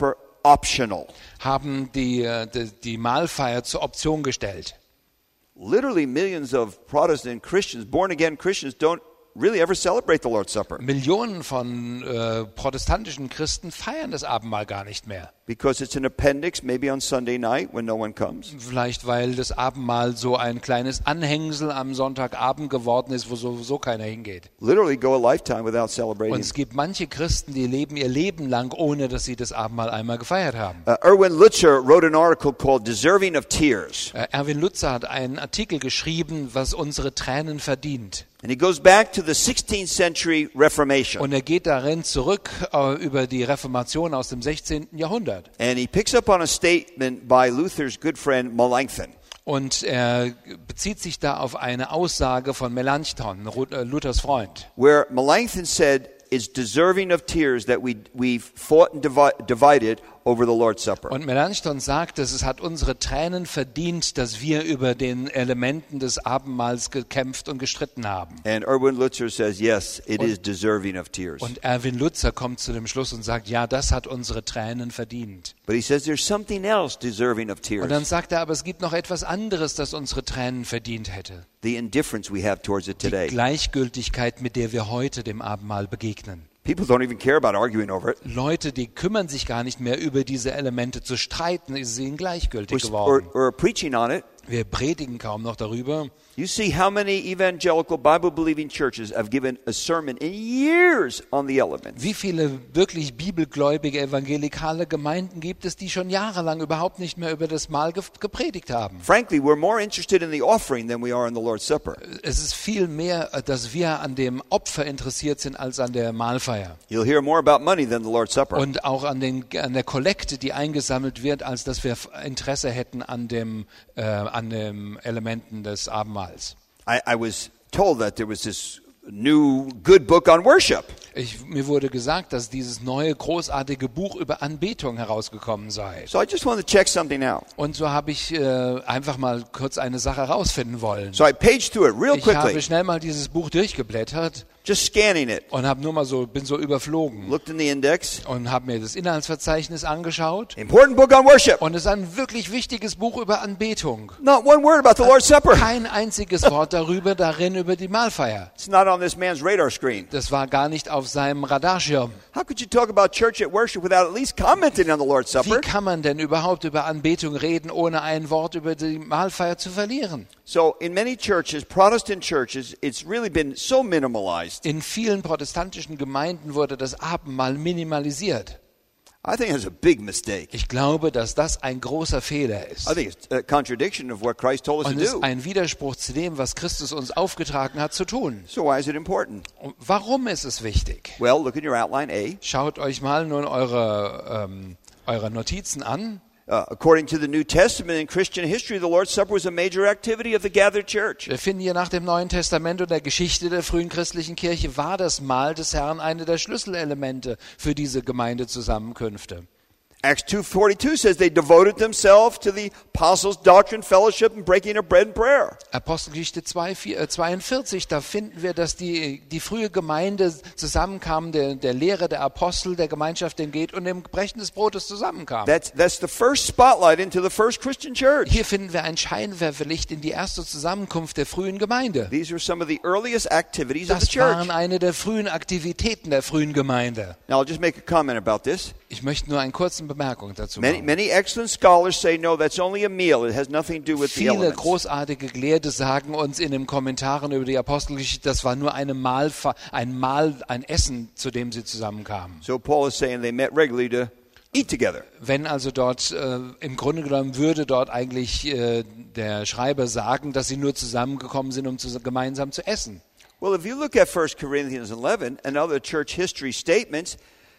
A: optional.
B: haben die, äh, die, die Mahlfeier zur Option gestellt.
A: Literally millions of Protestant Christians, born-again Christians, don't really ever celebrate the Lord's Supper
B: Millionen von äh, protestantischen Christen feiern das Abendmahl gar nicht mehr.
A: because it's an appendix, maybe on Sunday night when no one comes.
B: Vielleicht, weil das Abendmahl so ein kleines Anhängsel am Sonntagabend geworden ist, wo sowieso keiner hingeht.
A: Literally go a lifetime without
B: Und
A: celebrating.
B: es gibt manche Christen, die leben ihr Leben lang, ohne dass sie das Abendmahl einmal gefeiert haben.
A: Uh, Erwin Lutzer wrote an article called Deserving of Tears.
B: Äh, Erwin Lutzer hat einen Artikel geschrieben, was unsere Tränen verdient.
A: And he goes back to the sixteenth century Reformation.
B: Und er geht darin zurück äh, über die Reformation aus dem sechzehnten Jahrhundert.
A: And he picks up on a statement by Luther's good friend Melanchthon.
B: Und er bezieht sich da auf eine Aussage von Melanchthon, Ru- äh, Luthers Freund.
A: Where Melanchthon said, it's deserving of tears that we, we fought and divi- divided over the Lord's Supper.
B: Und Melanchthon sagt, dass es hat unsere Tränen verdient, dass wir über den Elementen des Abendmahls gekämpft und gestritten haben.
A: And Erwin Lutzer says, yes, it is deserving of tears.
B: Und Erwin Lutzer kommt zu dem Schluss und sagt, ja, das hat unsere Tränen verdient.
A: But he says there's something else deserving of
B: Und dann
A: tears.
B: sagt er, aber es gibt noch etwas anderes, das unsere Tränen verdient hätte.
A: The indifference we have towards it
B: Die
A: today.
B: Gleichgültigkeit, mit der wir heute dem Abendmahl begegnen.
A: People don't even care about arguing over it.
B: Leute, die kümmern sich gar nicht mehr über diese Elemente zu streiten, ist ihnen gleichgültig
A: Or,
B: geworden.
A: or, or preaching on it.
B: Wir predigen kaum noch darüber.
A: You see how many evangelical Bible-believing churches have given a sermon in years on the elements.
B: Wie viele wirklich bibelgläubige evangelikale Gemeinden gibt es, die schon jahrelang überhaupt nicht mehr über das Mahl ge- gepredigt haben?
A: Frankly, we're more interested in the offering than we are in the Lord's Supper.
B: Es ist viel mehr, äh, dass wir an dem Opfer interessiert sind als an der Mahlfeier.
A: You'll hear more about money than the Lord's Supper.
B: Und auch an, den, an der Kollekte, die eingesammelt wird, als dass wir Interesse hätten an dem, äh, an den Elementen des Abendmahls.
A: I, I was told that there was this new good book on worship.
B: Ich, mir wurde gesagt, dass dieses neue großartige Buch über Anbetung herausgekommen sei.
A: So I just wanted to check something out.
B: Und so habe ich äh, einfach mal kurz eine Sache herausfinden wollen.
A: So I paged through it real
B: Ich habe
A: quickly,
B: schnell mal dieses Buch durchgeblättert
A: just scanning it.
B: und habe nur mal so, bin so überflogen
A: Looked in the index.
B: und habe mir das Inhaltsverzeichnis angeschaut.
A: Important book on worship.
B: Und es ist ein wirklich wichtiges Buch über Anbetung.
A: Not one word about the Lord's Supper.
B: Kein einziges Wort darüber, darin über die Mahlfeier.
A: It's not on this man's radar screen.
B: Das war gar nicht auf seinem Radarschirm.
A: How could you talk about church at worship without at least commenting on the Lord's
B: Wie
A: Supper?
B: kann man denn überhaupt über Anbetung reden, ohne ein Wort über die Mahlfeier zu verlieren?
A: So in many churches, Protestant churches, it's really been so minimalized.
B: In vielen protestantischen Gemeinden wurde das Abendmahl minimalisiert.
A: I think it's a big mistake.
B: Ich glaube, dass das ein großer Fehler ist.
A: I think it's a contradiction of what Christ told us
B: Und
A: to
B: es ist
A: do.
B: ein Widerspruch zu dem, was Christus uns aufgetragen hat zu tun.
A: So why is it important?
B: Und warum ist es wichtig?
A: Well, look at your outline A.
B: Schaut euch mal nun eure, ähm, eure Notizen an.
A: Uh, according to the New Testament in Christian history, the Lord's Supper was a major activity of the gathered church.
B: Wir finden hier nach dem Neuen Testament und der Geschichte der frühen christlichen Kirche war das Mahl des Herrn eine der Schlüsselelemente für diese Gemeindezusammenkünfte.
A: Acts two forty-two says they devoted themselves to the apostles' doctrine, fellowship, and breaking of bread and prayer.
B: Apostelgeschichte zwei, vier, äh, zweiundvierzig, da finden wir, dass die, die frühe Gemeinde zusammenkam, der, der Lehre der Apostel, der Gemeinschaft dem geht und dem Brechen des Brotes zusammenkam.
A: That's, that's the first spotlight into the first Christian church.
B: Hier finden wir ein Scheinwerferlicht in die erste Zusammenkunft der frühen Gemeinde.
A: These were some of the earliest activities of the
B: Das waren
A: church.
B: eine der frühen Aktivitäten der frühen Gemeinde.
A: Now, I'll just make a comment about this.
B: Ich möchte nur einen kurzen Bemerkung dazu
A: Many,
B: machen.
A: many excellent scholars say, no, that's only a meal. It has nothing to do with the
B: Viele
A: elements.
B: großartige Gelehrte sagen uns in den Kommentaren über die Apostelgeschichte, das war nur eine Mahl, ein Mahl, ein Essen, zu dem sie zusammenkamen.
A: So Paul is saying they met regularly to eat together.
B: Wenn also dort, äh, im Grunde genommen würde dort eigentlich äh, der Schreiber sagen, dass sie nur zusammengekommen sind, um zu, gemeinsam zu essen.
A: Well, if you look at First Corinthians eleven and other church history statements,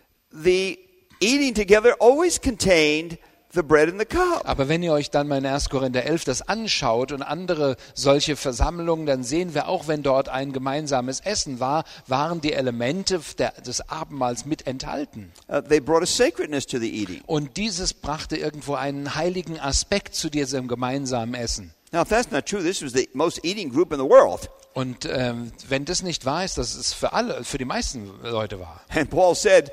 A: the eating together always contained the bread and the cup.
B: Aber wenn ihr euch dann mal in erster Korinther elf das anschaut und andere solche Versammlungen, dann sehen wir auch, wenn dort ein gemeinsames Essen war, waren die Elemente der, des Abendmahls mit enthalten.
A: Uh, they brought a sacredness to the eating.
B: Und dieses brachte irgendwo einen heiligen Aspekt zu diesem gemeinsamen Essen.
A: Now, if that's not true, this was the most eating group in the world.
B: Und ähm, wenn das nicht wahr ist, dass es für alle, für die meisten Leute war.
A: And Paul said,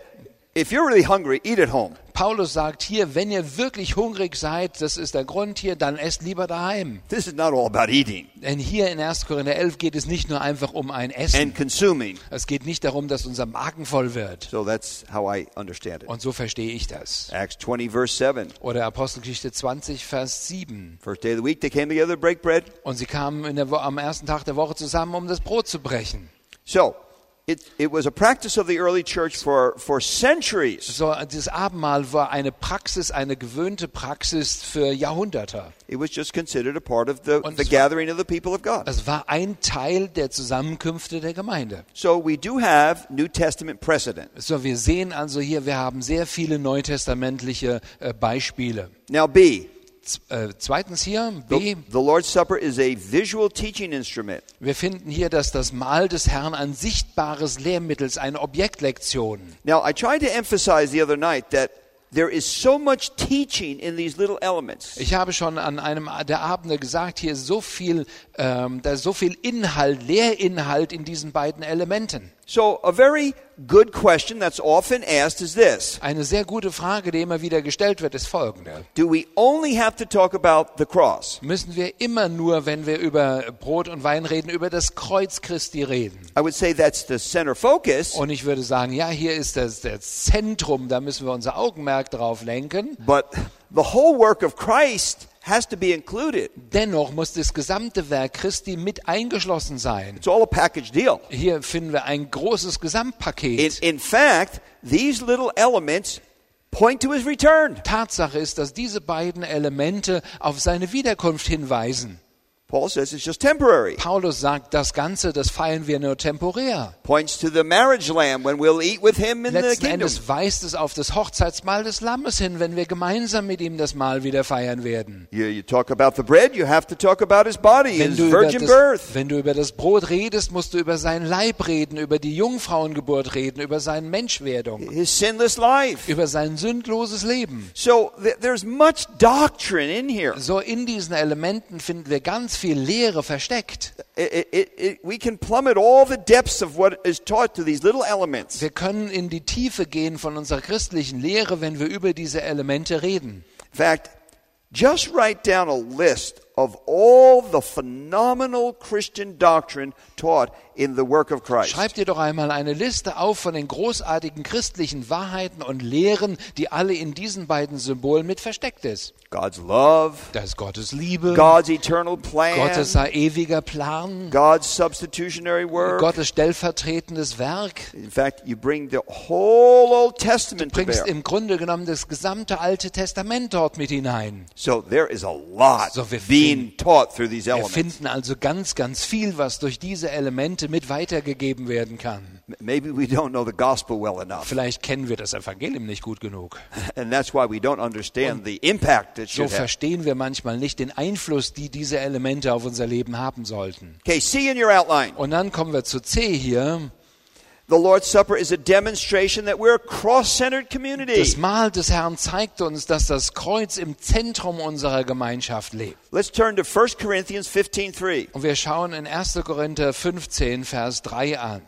A: if you're really hungry, eat at home.
B: Paulus sagt hier, wenn ihr wirklich hungrig seid, das ist der Grund hier, dann esst lieber daheim.
A: This is not all about eating
B: Denn hier in erster Korinther elf geht es nicht nur einfach um ein Essen.
A: and consuming.
B: Es geht nicht darum, dass unser Magen voll wird.
A: So that's how I understand it.
B: Und so verstehe ich das.
A: Acts twenty, verse seven.
B: Oder Apostelgeschichte zwanzig, Vers sieben.
A: First day of the week, they came together to break bread.
B: Und sie kamen in der Wo- am ersten Tag der Woche zusammen, um das Brot zu brechen.
A: So it, it was a practice of the early church for, for centuries.
B: So, das Abendmahl war eine Praxis, eine gewöhnte Praxis für Jahrhunderte.
A: It was just considered a part of the,
B: Und
A: the
B: es war-
A: gathering of the people of God.
B: Es war ein Teil der Zusammenkünfte der Gemeinde.
A: So we do have New Testament precedent.
B: So, wir sehen also hier, wir haben sehr viele neutestamentliche äh, Beispiele.
A: Now B,
B: Z äh, zweitens hier,
A: the,
B: B,
A: the Lord's Supper is a visual teaching instrument.
B: wir finden hier, dass das Mahl des Herrn ein sichtbares Lehrmittel ist, eine Objektlektion.
A: Now I tried to emphasize the other night that there is so much teaching in these little elements.
B: Ich habe schon an einem der Abende gesagt, hier ist so viel, ähm, da ist so viel Inhalt, Lehrinhalt in diesen beiden Elementen.
A: So a very good question that's often asked is this:
B: Eine sehr gute Frage, die immer wieder gestellt wird, ist folgende.
A: do we only have to talk about the cross?
B: Müssen wir immer nur, wenn wir über Brot und Wein reden, über das Kreuz Christi reden?
A: I would say that's the center focus,
B: Und ich würde sagen, ja, hier ist das, das Zentrum, da müssen wir unser Augenmerk drauf lenken.
A: but the whole work of Christ has to be included.
B: Dennoch muss das gesamte Werk Christi mit eingeschlossen sein.
A: It's all a package deal.
B: Hier finden wir ein großes
A: In,
B: Gesamtpaket.
A: in fact, these little elements point to his return.
B: Tatsache ist, dass diese beiden Elemente auf seine Wiederkunft hinweisen.
A: Paul says it's just temporary.
B: Paulus sagt, das Ganze, das feiern wir nur temporär.
A: Points to the marriage lamb when we'll eat with him in the
B: Letzten
A: kingdom.
B: Endes weist es auf das Hochzeitsmahl des Lammes hin, wenn wir gemeinsam mit ihm das Mahl wieder feiern werden.
A: You, you talk about the bread, you have to talk about his body,
B: Wenn
A: his
B: du, über
A: virgin
B: das,
A: birth.
B: wenn du über das Brot redest, musst du über seinen Leib reden, über die Jungfrauengeburt reden, über seine Menschwerdung,
A: His sinless life.
B: über sein sündloses Leben.
A: So th- there's much doctrine in here.
B: So in diesen Elementen finden wir ganz viel Lehre versteckt.
A: It, it, it, we can plummet all the depths of what is taught to these little elements.
B: Wir können in die Tiefe gehen von unserer christlichen Lehre, wenn wir über diese Elemente reden.
A: In fact, just write down a list of all the phenomenal Christian doctrine taught in the work of Christ.
B: Schreib dir doch einmal eine Liste auf von den großartigen christlichen Wahrheiten und Lehren, die alle in diesen beiden Symbolen mit versteckt ist.
A: God's love,
B: Das ist Gottes Liebe,
A: God's eternal plan,
B: Gottes ewiger Plan,
A: God's substitutionary work.
B: Gottes stellvertretendes Werk.
A: In fact, you bring the whole Old Testament to
B: Bringst
A: bear.
B: im Grunde genommen das gesamte Alte Testament dort mit hinein.
A: So there is a lot
B: So wir
A: being taught through these
B: Wir
A: elements.
B: finden also ganz, ganz viel, was durch diese Elemente mit weitergegeben werden kann.
A: M- Maybe we don't know the gospel well enough.
B: Vielleicht kennen wir das Evangelium nicht gut genug.
A: And that's why we don't understand the impact it
B: So
A: should have.
B: verstehen wir manchmal nicht den Einfluss, die diese Elemente auf unser Leben haben sollten.
A: Okay, C in your outline.
B: Und dann kommen wir zu C hier.
A: The Lord's Supper is a demonstration that we're a cross-centered community.
B: Das Mahl des Herrn zeigt uns, dass das Kreuz im Zentrum unserer Gemeinschaft lebt.
A: Let's turn to First Corinthians fifteen three.
B: Und wir schauen in erster Korinther fünfzehn, Vers drei an.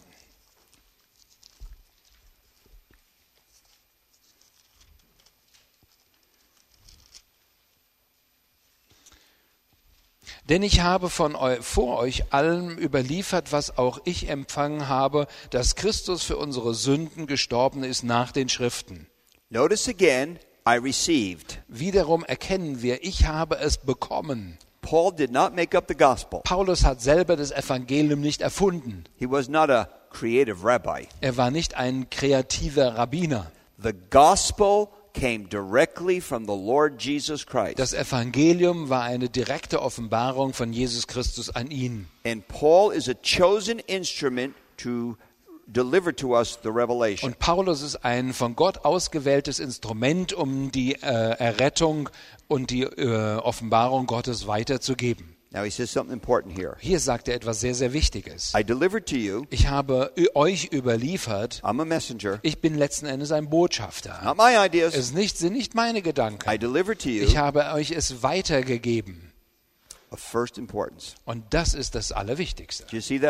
B: Denn ich habe von eu, vor euch allem überliefert, was auch ich empfangen habe, dass Christus für unsere Sünden gestorben ist nach den Schriften.
A: Notice again, I received.
B: Wiederum erkennen wir, ich habe es bekommen.
A: Paul did not make up the gospel.
B: Paulus hat selber das Evangelium nicht erfunden.
A: He was not a creative rabbi.
B: Er war nicht ein kreativer Rabbiner.
A: The gospel came directly from the Lord Jesus Christ.
B: Das Evangelium war eine direkte Offenbarung von Jesus Christus an ihn.
A: And Paul is a chosen instrument to deliver to us the revelation.
B: Und Paulus ist ein von Gott ausgewähltes Instrument, um die äh, Errettung und die äh, Offenbarung Gottes weiterzugeben.
A: Now he says something important here.
B: Hier sagt er etwas sehr, sehr Wichtiges.
A: I delivered to you,
B: Ich habe ü- euch überliefert,
A: I'm a messenger,
B: ich bin letzten Endes ein Botschafter.
A: not my ideas.
B: Es nicht, sind nicht meine Gedanken.
A: I delivered to you
B: Ich habe euch es weitergegeben.
A: of first importance.
B: Und das ist das Allerwichtigste.
A: Do you see that?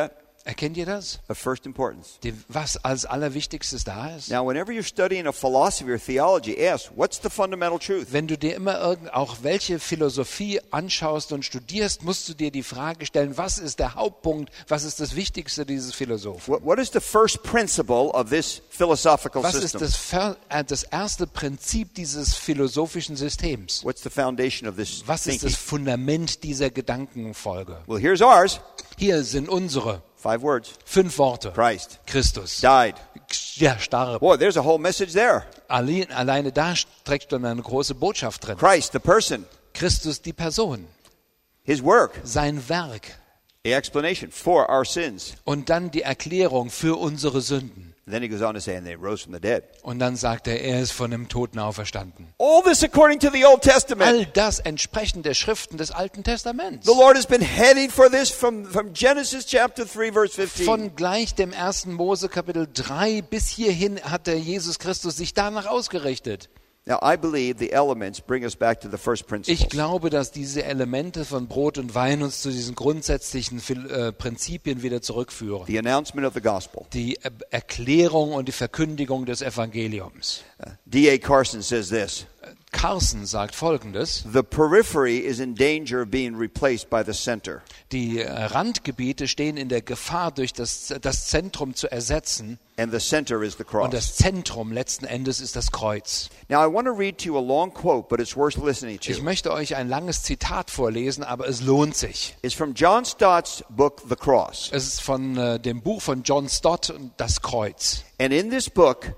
B: Erkennt ihr das?
A: of first importance.
B: Die, was als allerwichtigstes da ist?
A: Now, whenever you're studying a philosophy or theology, ask, what's the fundamental truth?
B: Wenn du dir immer irgend, auch welche Philosophie anschaust und studierst, musst du dir die Frage stellen, was ist der Hauptpunkt, was ist das Wichtigste dieses Philosophen?
A: What, what is the first principle of this philosophical
B: Was ist
A: system?
B: das, Ver, äh, das erste Prinzip dieses philosophischen Systems?
A: What's the foundation of this
B: Was ist
A: thinking?
B: das Fundament dieser Gedankenfolge?
A: Well, here's ours.
B: Hier sind unsere
A: Five words.
B: fünf Worte.
A: Christ
B: Christus.
A: died.
B: Ja, starb.
A: Boy, there's a whole message there.
B: Allein, alleine da steckt schon eine große Botschaft drin.
A: Christ, the person.
B: Christus, die Person,
A: His work.
B: sein Werk
A: The explanation for our sins.
B: und dann die Erklärung für unsere Sünden.
A: And then he goes on to say, and they rose from the dead.
B: Und dann sagt er, er ist von dem Toten auferstanden.
A: All this according to the Old Testament.
B: All das entsprechend der Schriften des Alten Testaments.
A: The Lord has been heading for this from, from Genesis chapter three, verse fifteen.
B: Von gleich dem ersten Mose Kapitel drei bis hierhin hat der Jesus Christus sich danach ausgerichtet.
A: Now, I believe the elements bring us back to the first principles.
B: Ich glaube, dass diese Elemente von Brot und Wein uns zu diesen grundsätzlichen Phil- äh, Prinzipien wieder zurückführen.
A: The announcement of the gospel.
B: Die äh, Erklärung und die Verkündigung des Evangeliums.
A: Uh, D A Carson says this.
B: Carson sagt Folgendes:
A: The periphery is in danger of being replaced by the center.
B: Die äh, Randgebiete stehen in der Gefahr, durch das, das Zentrum zu ersetzen.
A: And the center is the
B: Und
A: cross.
B: das Zentrum letzten Endes ist das Kreuz.
A: Now, I want to read to you a long quote, but it's worth listening
B: Ich
A: to.
B: möchte euch ein langes Zitat vorlesen, aber es lohnt sich.
A: It's from John Stott's book, The Cross.
B: Es ist von äh, dem Buch von John Stott, Das Kreuz.
A: And in this book,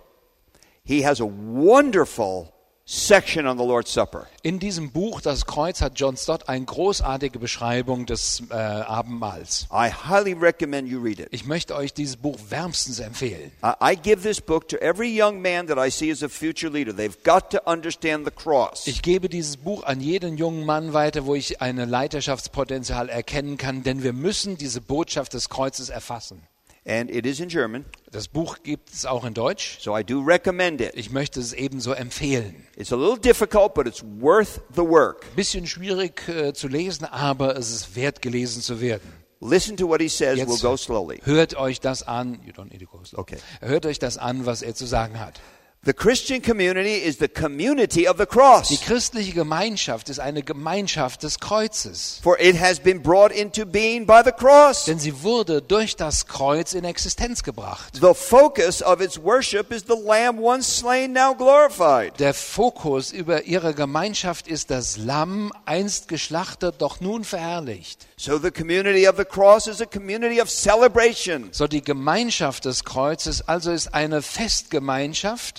A: he has a wonderful section on the Lord's Supper.
B: In diesem Buch, Das Kreuz, hat John Stott eine großartige Beschreibung des äh, Abendmahls.
A: I highly recommend you read it.
B: Ich möchte euch dieses Buch wärmstens empfehlen.
A: I I give this book to every young man that I see as a future leader. They've got to understand the cross.
B: Ich gebe dieses Buch an jeden jungen Mann weiter, wo ich ein Leiterschaftspotenzial erkennen kann, denn wir müssen diese Botschaft des Kreuzes erfassen.
A: And it is in German,
B: Das Buch gibt es auch in Deutsch.
A: so I do recommend it.
B: Ich möchte es ebenso empfehlen.
A: It's a little difficult, but it's worth the work.
B: Bisschen schwierig äh, zu lesen, aber es ist wert, gelesen zu werden.
A: Listen to what he says.
B: Jetzt
A: We'll go slowly.
B: hört euch das an. You don't need to go slow.
A: Okay.
B: Hört euch das an, was er zu sagen hat.
A: The Christian community is the community of the cross.
B: Die christliche Gemeinschaft ist eine Gemeinschaft des Kreuzes.
A: For it has been brought into being by the cross.
B: Denn sie wurde durch das Kreuz in Existenz gebracht.
A: The focus of its worship is the Lamb once slain, now glorified.
B: Der Fokus über ihre Gemeinschaft ist das Lamm, einst geschlachtet, doch nun verherrlicht.
A: So the community of the cross is a community of celebration,
B: So die Gemeinschaft des Kreuzes also ist eine Festgemeinschaft,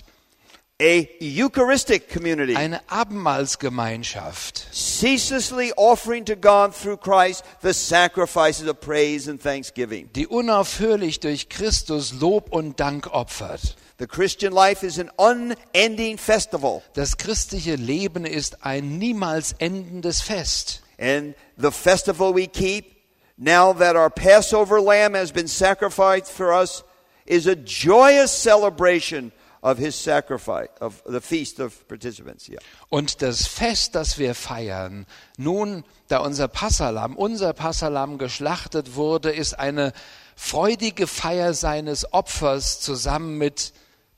A: a Eucharistic community,
B: eine Abendmahlsgemeinschaft,
A: ceaselessly offering to God through Christ the sacrifices of praise and thanksgiving.
B: die unaufhörlich durch Christus Lob und Dank opfert.
A: The Christian life is an unending festival,
B: Das christliche Leben ist ein niemals endendes Fest.
A: and the festival we keep, now that our Passover lamb has been sacrificed for us, is a joyous celebration of his sacrifice, of the feast of participants. Yeah.
B: Und das Fest, das wir feiern, nun, da unser Passahlamm, unser Passahlamm geschlachtet wurde, ist eine freudige Feier seines Opfers zusammen mit,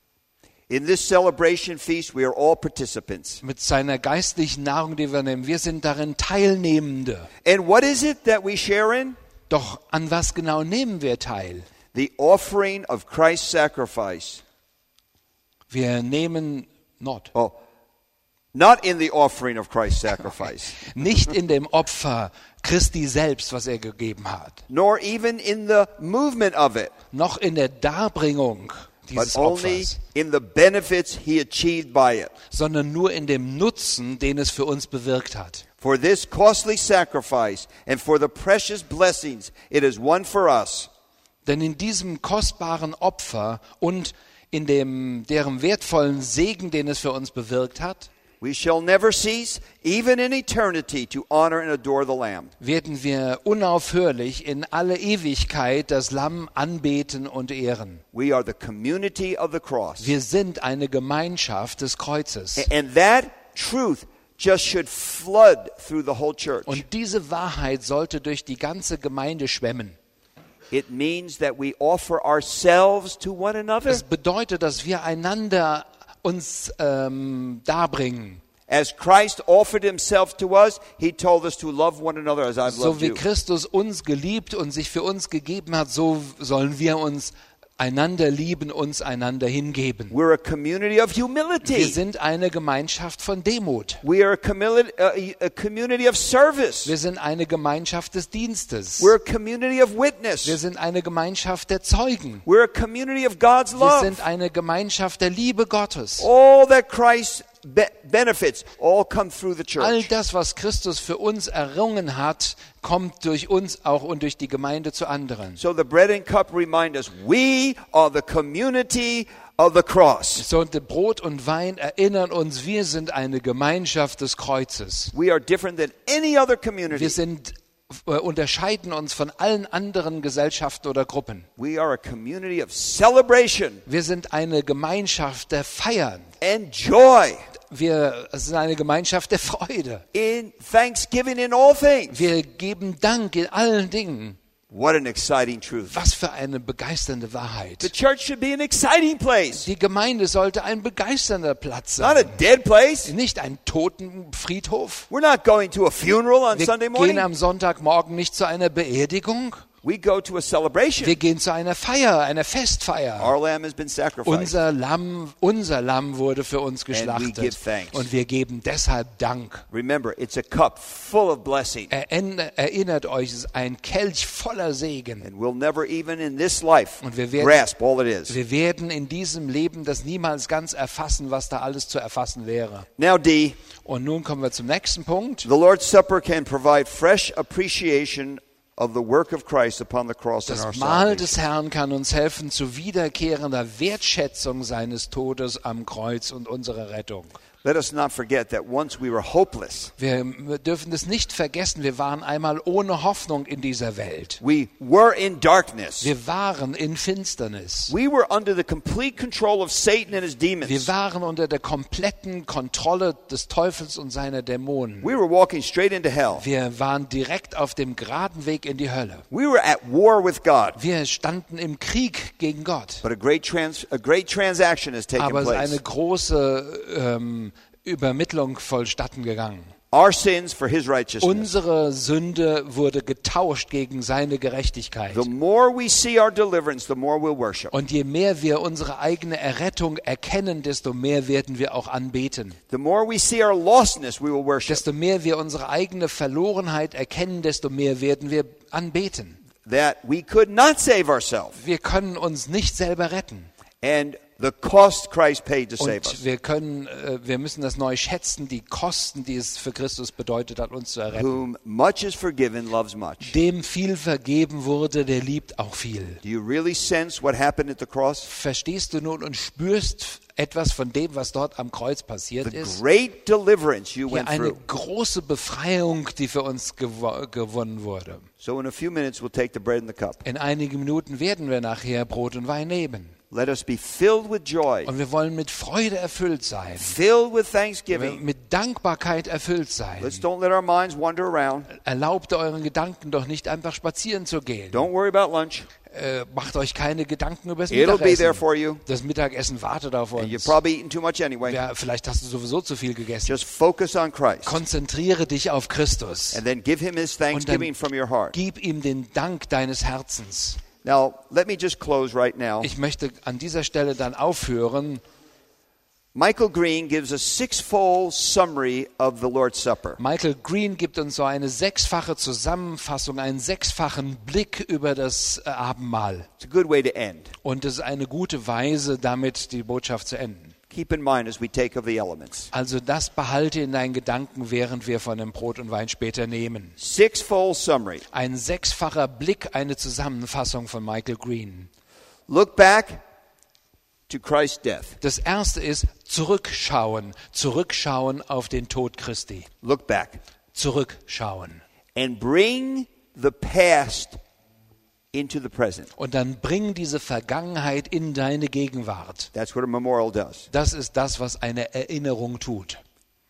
A: In this celebration feast, we are all participants.
B: mit seiner geistlichen Nahrung, die wir nehmen. Wir sind darin Teilnehmende.
A: And what is it that we share in?
B: Doch an was genau nehmen wir teil?
A: The offering of Christ's sacrifice.
B: Wir nehmen not.
A: Oh, not in the offering of Christ's sacrifice,
B: Nicht in dem Opfer Christi selbst, was er gegeben hat,
A: nor even in the movement of it,
B: noch in der Darbringung
A: but
B: dieses
A: only
B: Opfers,
A: in the benefits he achieved by it.
B: sondern nur in dem Nutzen, den es für uns bewirkt hat.
A: For this costly sacrifice and for the precious blessings it has won for us,
B: Denn in diesem kostbaren Opfer und in dem, deren wertvollen Segen, den es für uns bewirkt hat,
A: we shall never cease, even in eternity, to honor and adore the Lamb.
B: werden wir unaufhörlich in alle Ewigkeit das Lamm anbeten und ehren.
A: We are the community of the cross.
B: Wir sind eine Gemeinschaft des Kreuzes.
A: And that truth just should flood through the whole church.
B: Und diese Wahrheit sollte durch die ganze Gemeinde schwemmen.
A: It means that we offer ourselves to one another.
B: Das bedeutet, dass wir einander uns ähm, darbringen.
A: As Christ offered himself to us, he told us to love one another as I've
B: So
A: loved
B: wie
A: you.
B: Christus uns geliebt und sich für uns gegeben hat, so sollen wir uns einander lieben, uns einander hingeben.
A: We're a community of
B: Wir
A: humility.
B: sind eine Gemeinschaft von Demut.
A: We are a, community, a, a community of service.
B: Wir sind eine Gemeinschaft des Dienstes.
A: We're a community of witness.
B: Wir sind eine Gemeinschaft der Zeugen.
A: We're a community of God's
B: Wir
A: love.
B: sind eine Gemeinschaft der Liebe Gottes.
A: All that Christ be- benefits all come through the
B: All
A: church.
B: das, was Christus für uns errungen hat, kommt durch uns auch und durch die Gemeinde zu anderen.
A: So the bread and cup remind us we are the community of the cross.
B: So, und Brot und Wein erinnern uns, wir sind eine Gemeinschaft des Kreuzes.
A: We are different than any other
B: Wir
A: community.
B: sind, äh, unterscheiden uns von allen anderen Gesellschaften oder Gruppen.
A: We are a community of celebration
B: Wir sind eine Gemeinschaft der Feiern.
A: and joy
B: Wir sind eine Gemeinschaft der Freude.
A: in thanksgiving in all things.
B: Wir geben Dank in allen Dingen.
A: What an exciting truth.
B: Was für eine begeisternde
A: The
B: Wahrheit.
A: church should be an exciting place,
B: Die Gemeinde sollte ein begeisternder Platz
A: not a
B: sein.
A: dead place.
B: Nicht ein Totenfriedhof.
A: We're not going to a funeral on
B: Wir
A: Sunday
B: gehen
A: morning.
B: am Sonntagmorgen nicht zu einer Beerdigung.
A: We go to a celebration.
B: Wir gehen zu einer Feier, einer Festfeier.
A: Our lamb has been sacrificed.
B: Unser Lamm, unser Lamm wurde für uns
A: we give
B: geschlachtet.
A: thanks.
B: Und wir geben deshalb Dank.
A: Remember, it's a cup full of blessing.
B: Erinner- Erinnert euch, es ist ein Kelch voller Segen.
A: And we'll never even in this life
B: Und wir werden-
A: grasp all it is.
B: Wir werden in diesem Leben das niemals ganz erfassen, was da alles zu erfassen wäre.
A: Now, D,
B: Und nun kommen wir zum nächsten Punkt.
A: the Lord's Supper can provide fresh appreciation of the work of Christ upon the cross and our
B: Das Mahl
A: salvation.
B: des Herrn kann uns helfen zu wiederkehrender Wertschätzung seines Todes am Kreuz und unserer Rettung.
A: Let us not forget that once we were hopeless,
B: Wir dürfen es nicht vergessen, wir waren einmal ohne Hoffnung in dieser Welt.
A: we were in darkness.
B: Wir waren in Finsternis.
A: We were under the complete control of Satan and his
B: Wir
A: demons.
B: waren unter der kompletten Kontrolle des Teufels und seiner Dämonen.
A: We were walking straight into hell.
B: Wir waren direkt auf dem geraden Weg in die Hölle.
A: We were at war with God.
B: Wir standen im Krieg gegen Gott.
A: But a great trans a great transaction has taken
B: Aber es ist eine
A: place.
B: große ähm, Übermittlung vollstatten gegangen.
A: Our sins for his righteousness.
B: Unsere Sünde wurde getauscht gegen seine Gerechtigkeit.
A: The more we see our deliverance, the more we'll worship.
B: Und je mehr wir unsere eigene Errettung erkennen, desto mehr werden wir auch anbeten.
A: The more we see our lostness, we will worship.
B: Desto mehr wir unsere eigene Verlorenheit erkennen, desto mehr werden wir anbeten.
A: That we could not save ourselves.
B: Wir können uns nicht selber retten.
A: And the cost Christ paid to save
B: Und
A: us.
B: wir können, äh, wir müssen das neu schätzen, die Kosten, die es für Christus bedeutet hat, uns zu erretten.
A: Whom much is forgiven loves much.
B: Dem viel vergeben wurde, der liebt auch viel.
A: Do you really sense what happened at the cross?
B: Verstehst du nun und spürst etwas von dem, was dort am Kreuz passiert
A: The
B: ist?
A: great deliverance you
B: Ja,
A: went
B: eine
A: through.
B: große Befreiung, die für uns gewo- gewonnen wurde.
A: So in a few minutes we'll take the bread and the cup.
B: In einigen Minuten werden wir nachher Brot und Wein nehmen.
A: Let us be filled with joy,
B: Und wir wollen mit Freude erfüllt sein.
A: filled with
B: Wir
A: thanksgiving.
B: mit Dankbarkeit erfüllt sein.
A: Let's don't let our minds wander around.
B: Erlaubt euren Gedanken doch nicht einfach spazieren zu gehen.
A: Don't worry about lunch.
B: Äh, macht euch keine Gedanken über das
A: It'll be there
B: Mittagessen.
A: for you.
B: Das Mittagessen wartet auf
A: And you've
B: uns.
A: probably eaten too much anyway.
B: Ja, vielleicht hast du sowieso zu viel gegessen.
A: Just focus on Christ.
B: Konzentriere dich auf Christus.
A: And then give him his
B: Und dann
A: thanksgiving from your heart.
B: gib ihm den Dank deines Herzens.
A: Now, let me just close right now.
B: Ich möchte an dieser Stelle dann aufhören.
A: Michael Green gives a six-fold summary of the Lord's Supper.
B: Michael Green gibt uns so eine sechsfache Zusammenfassung, einen sechsfachen Blick über das äh, Abendmahl.
A: It's a good way to end.
B: Und es ist eine gute Weise, damit die Botschaft zu enden.
A: Keep in mind as we take of the elements.
B: Also das behalte in deinen Gedanken, während wir von dem Brot und Wein später nehmen.
A: Six-fold summary.
B: Ein sechsfacher Blick, eine Zusammenfassung von Michael Green.
A: Look back to Christ's death.
B: Das erste ist zurückschauen, zurückschauen auf den Tod Christi.
A: Look back.
B: Zurückschauen.
A: And bring the past into the present.
B: Und dann bring diese Vergangenheit in deine Gegenwart.
A: That's what a memorial does.
B: Das ist das, was eine Erinnerung tut.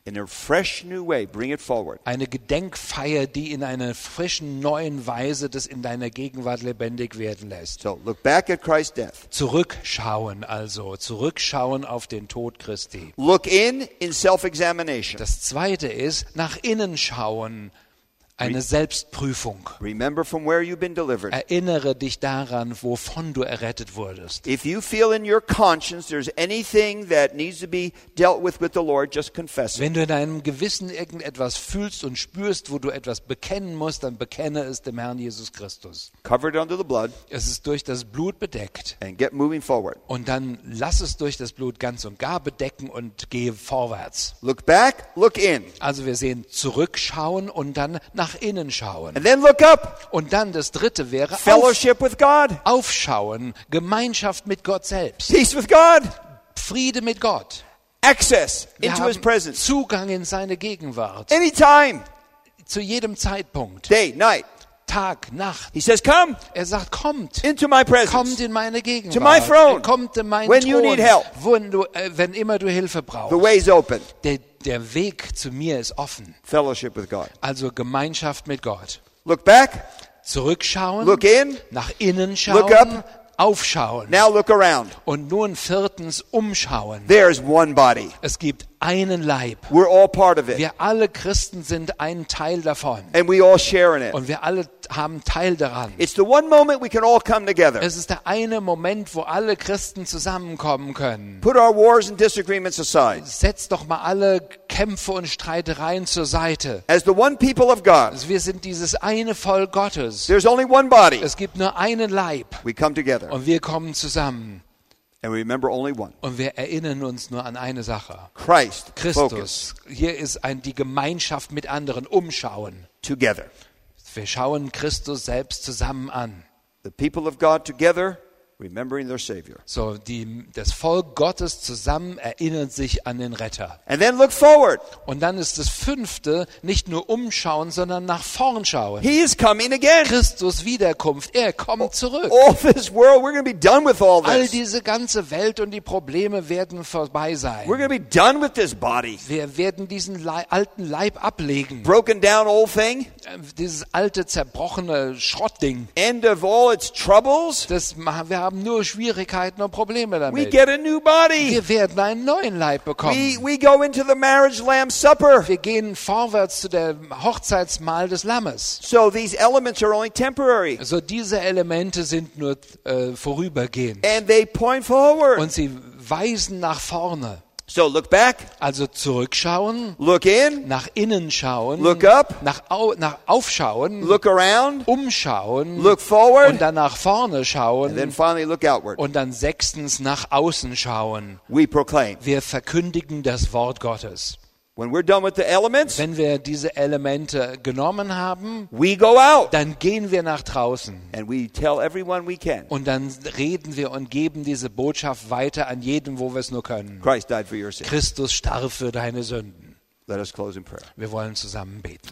A: in a fresh new way. Bring it forward.
B: Eine Gedenkfeier, die in einer frischen, neuen Weise das in deiner Gegenwart lebendig werden lässt.
A: So look back at Christ's death.
B: Zurückschauen also, zurückschauen auf den Tod Christi.
A: Look in in self-examination.
B: Das zweite ist, nach innen schauen, eine Selbstprüfung.
A: Remember from where you've been delivered.
B: Erinnere dich daran, wovon du errettet wurdest.
A: If you feel in your conscience there's anything that needs to be dealt with with the Lord, just confess it.
B: Wenn du in deinem Gewissen irgendetwas fühlst und spürst, wo du etwas bekennen musst, dann bekenne es dem Herrn Jesus Christus.
A: Cover it under the blood
B: Es ist durch das Blut bedeckt.
A: and get moving forward.
B: Und dann lass es durch das Blut ganz und gar bedecken und gehe vorwärts.
A: Look back, look in.
B: Also wir sehen zurückschauen und dann nach innen schauen.
A: And then look up.
B: Und dann das dritte wäre auf,
A: Fellowship with God.
B: aufschauen, Gemeinschaft mit Gott selbst,
A: Peace with God.
B: Friede mit Gott.
A: Access
B: Wir
A: into His
B: haben
A: presence.
B: Zugang in seine Gegenwart,
A: Anytime.
B: zu jedem Zeitpunkt,
A: Day, night.
B: Tag, Nacht.
A: He says, come
B: Er sagt, kommt,
A: into my presence.
B: kommt in meine Gegenwart,
A: To my throne.
B: kommt in meinen
A: When
B: Thron,
A: you need help.
B: Wenn, du, äh, wenn immer du Hilfe
A: The
B: brauchst.
A: way's open.
B: Der, der Weg zu mir ist offen.
A: Fellowship with God.
B: Also Gemeinschaft mit Gott.
A: Look back,
B: Zurückschauen,
A: look in,
B: nach innen
A: Look
B: schauen,
A: up.
B: aufschauen.
A: now look around.
B: Und nun viertens umschauen.
A: There's one body.
B: Es gibt einen Leib.
A: We're all part of it.
B: Wir alle Christen sind ein Teil davon.
A: And we all share in it.
B: Und wir alle haben Teil daran.
A: It's the one moment we can all come together.
B: Es ist der eine Moment, wo alle Christen zusammenkommen können.
A: Put our wars and disagreements aside.
B: Setzt doch mal alle Kämpfe und Streitereien zur Seite.
A: As the one people of God,
B: Also wir sind dieses eine Volk Gottes.
A: there's only one body.
B: Es gibt nur einen Leib.
A: We come together
B: Und wir kommen zusammen.
A: and we remember only one.
B: Und wir erinnern uns nur an eine Sache.
A: Christ, focus,
B: Christus. Hier ist ein, die Gemeinschaft mit anderen. Umschauen.
A: together.
B: Wir schauen Christus selbst zusammen an.
A: The people of God together, remembering their Savior.
B: So, die, das Volk Gottes zusammen erinnert sich an den Retter.
A: And then look forward.
B: Und dann ist das fünfte, nicht nur umschauen, sondern nach vorn schauen.
A: He is coming again.
B: Christus Wiederkunft, er kommt zurück.
A: All this world, we're going to be done with all
B: All
A: this.
B: diese ganze Welt und die Probleme werden vorbei
A: We're
B: sein.
A: going to be done with this body.
B: Wir werden diesen Lei- alten Leib ablegen.
A: Broken down old thing,
B: Äh, Dieses alte, zerbrochene Schrottding.
A: end of all its troubles.
B: Das, ma- wir haben nur Schwierigkeiten und Probleme
A: We
B: damit.
A: get a new body.
B: Wir werden einen neuen Leib
A: We,
B: bekommen.
A: we go into the marriage lamb supper.
B: Wir gehen vorwärts zu der Hochzeitsmahl des Lammes.
A: So these elements are only temporary.
B: Also diese Elemente sind nur äh, vorübergehend.
A: And they point forward.
B: Und sie weisen nach vorne.
A: So look back,
B: Also zurückschauen,
A: look in,
B: nach innen schauen,
A: Look up.
B: nach, au, nach aufschauen,
A: look around,
B: umschauen
A: look forward,
B: und dann nach vorne
A: and then
B: schauen
A: finally look outward.
B: und dann sechstens nach außen schauen.
A: We proclaim.
B: Wir verkündigen das Wort Gottes.
A: When we're done with the elements,
B: Wenn wir diese Elemente genommen haben,
A: we go out
B: dann gehen wir nach draußen.
A: and we tell everyone we can.
B: Und dann reden wir und geben diese Botschaft weiter an jeden, wo wir es nur können.
A: Christ died for your sins.
B: Christus starb für deine Sünden.
A: Let us close in prayer.
B: Wir wollen zusammen beten.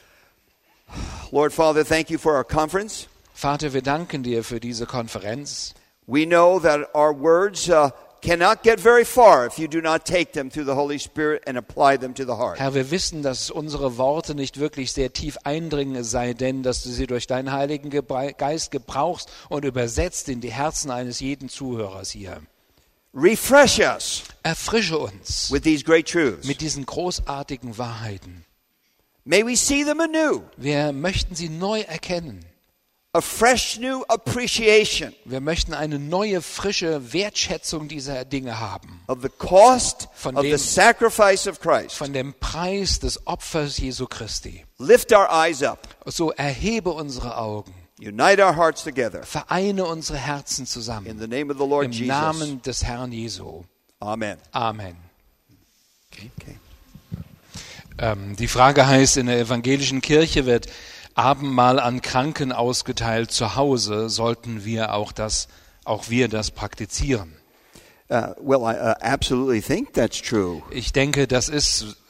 A: Lord Father, thank you for our conference.
B: Vater, wir danken dir für diese Konferenz.
A: We know that our words uh, cannot get very far if you do not take them through the Holy Spirit and apply them to the heart.
B: Herr, wir wissen, dass unsere Worte nicht wirklich sehr tief eindringen, es sei denn, dass du sie durch deinen Heiligen Gebre- Geist gebrauchst und übersetzt in die Herzen eines jeden Zuhörers hier.
A: Refresh us
B: Erfrische uns
A: with these great truths.
B: mit diesen großartigen Wahrheiten.
A: May we see them anew,
B: Wir möchten sie neu erkennen.
A: a fresh new appreciation
B: Wir möchten eine neue, frische Wertschätzung dieser Dinge haben.
A: of the cost
B: Von
A: of
B: dem-
A: the sacrifice of Christ.
B: Von dem Preis des Opfers Jesu Christi.
A: Lift our eyes up.
B: So erhebe unsere Augen.
A: Unite our hearts together.
B: Vereine unsere Herzen
A: In
B: zusammen.
A: the name of the Lord
B: Im
A: Jesus.
B: Namen des Herrn Jesu.
A: Amen.
B: Amen.
A: Okay.
B: Ähm, die Frage heißt, in der evangelischen Kirche wird Abendmahl an Kranken ausgeteilt zu Hause. Sollten wir auch das, auch wir das praktizieren?
A: Uh, well, I uh, absolutely think that's true.
B: Ich denke, das ist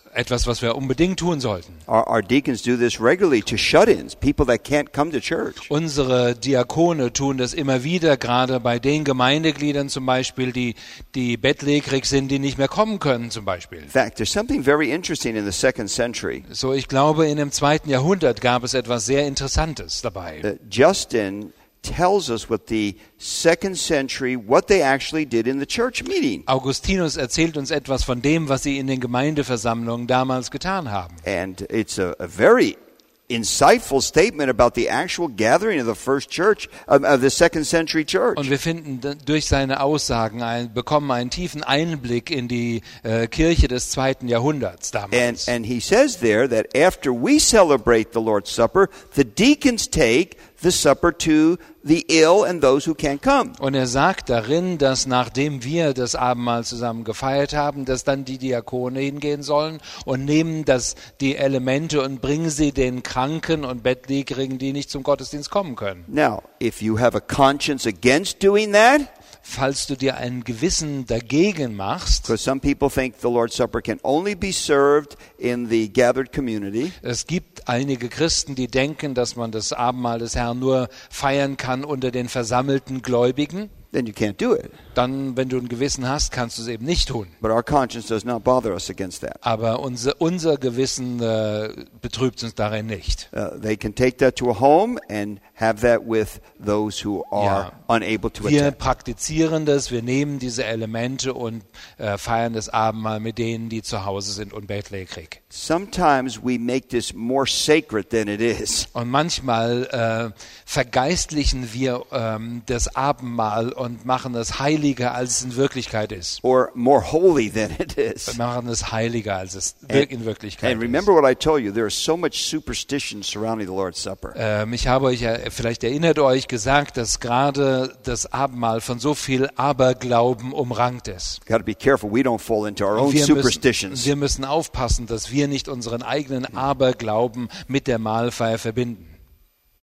B: etwas, was wir unbedingt tun sollten.
A: Our, our deacons do this regularly to shut-ins, people that can't come to church.
B: Unsere Diakone tun das immer wieder, gerade bei den Gemeindegliedern zum Beispiel, die, die bettlägerig sind, die nicht mehr kommen können zum Beispiel.
A: In fact, there's something very interesting in the second century.
B: So, ich glaube, in dem zweiten Jahrhundert gab es etwas sehr Interessantes dabei.
A: Uh, Justin tells us what the second century, what they actually did in the church meeting.
B: Augustinus erzählt uns etwas von dem, was sie in den Gemeindeversammlungen damals getan haben.
A: And it's a, a very insightful statement about the actual gathering of the first church, of, of the second century church.
B: Und wir finden d- durch seine Aussagen, ein, bekommen einen tiefen Einblick in die äh, Kirche des zweiten Jahrhunderts
A: And,
B: damals.
A: and he says there that after we celebrate the Lord's Supper, the deacons take the supper to the ill and those who can't come.
B: Und er sagt darin, dass nachdem wir das Abendmahl zusammen gefeiert haben, dass dann die Diakone hingehen sollen und nehmen das, die Elemente und bringen sie den Kranken und Bettlägerigen, die nicht zum Gottesdienst kommen können.
A: Now, if you have a conscience against doing that,
B: Falls du dir ein Gewissen dagegen machst,
A: because some people think the Lord's Supper can only be served in the gathered community,
B: es gibt einige Christen, die denken, dass man das Abendmahl des Herrn nur feiern kann unter den versammelten Gläubigen.
A: then you can't do it.
B: Dann, wenn du ein Gewissen hast, kannst du es eben nicht tun.
A: But our conscience does not bother us against that.
B: Aber unser, unser Gewissen äh, betrübt uns darin nicht.
A: Uh, they can take that to a home and have that with those who are
B: Ja.
A: unable to
B: Wir
A: attend.
B: praktizieren das, wir nehmen diese Elemente und äh, feiern das Abendmahl mit denen, die zu Hause sind und bettlägerig.
A: Sometimes we make this more sacred than it is.
B: Und manchmal äh, vergeistlichen wir ähm, das Abendmahl und machen es heiliger, als es in Wirklichkeit ist.
A: Or more holy than it
B: Wir
A: is.
B: machen es heiliger, als es wir- in Wirklichkeit
A: And
B: ist.
A: remember what I told you, there is so much superstition surrounding the Lord's Supper.
B: Ähm, ich habe euch ja, vielleicht erinnert euch, gesagt, dass gerade das Abendmahl von so viel Aberglauben umrankt ist.
A: Got to be careful we don't fall into our own
B: Wir müssen,
A: superstitions.
B: wir müssen aufpassen, dass wir nicht unseren eigenen Aberglauben mit der Mahlfeier verbinden.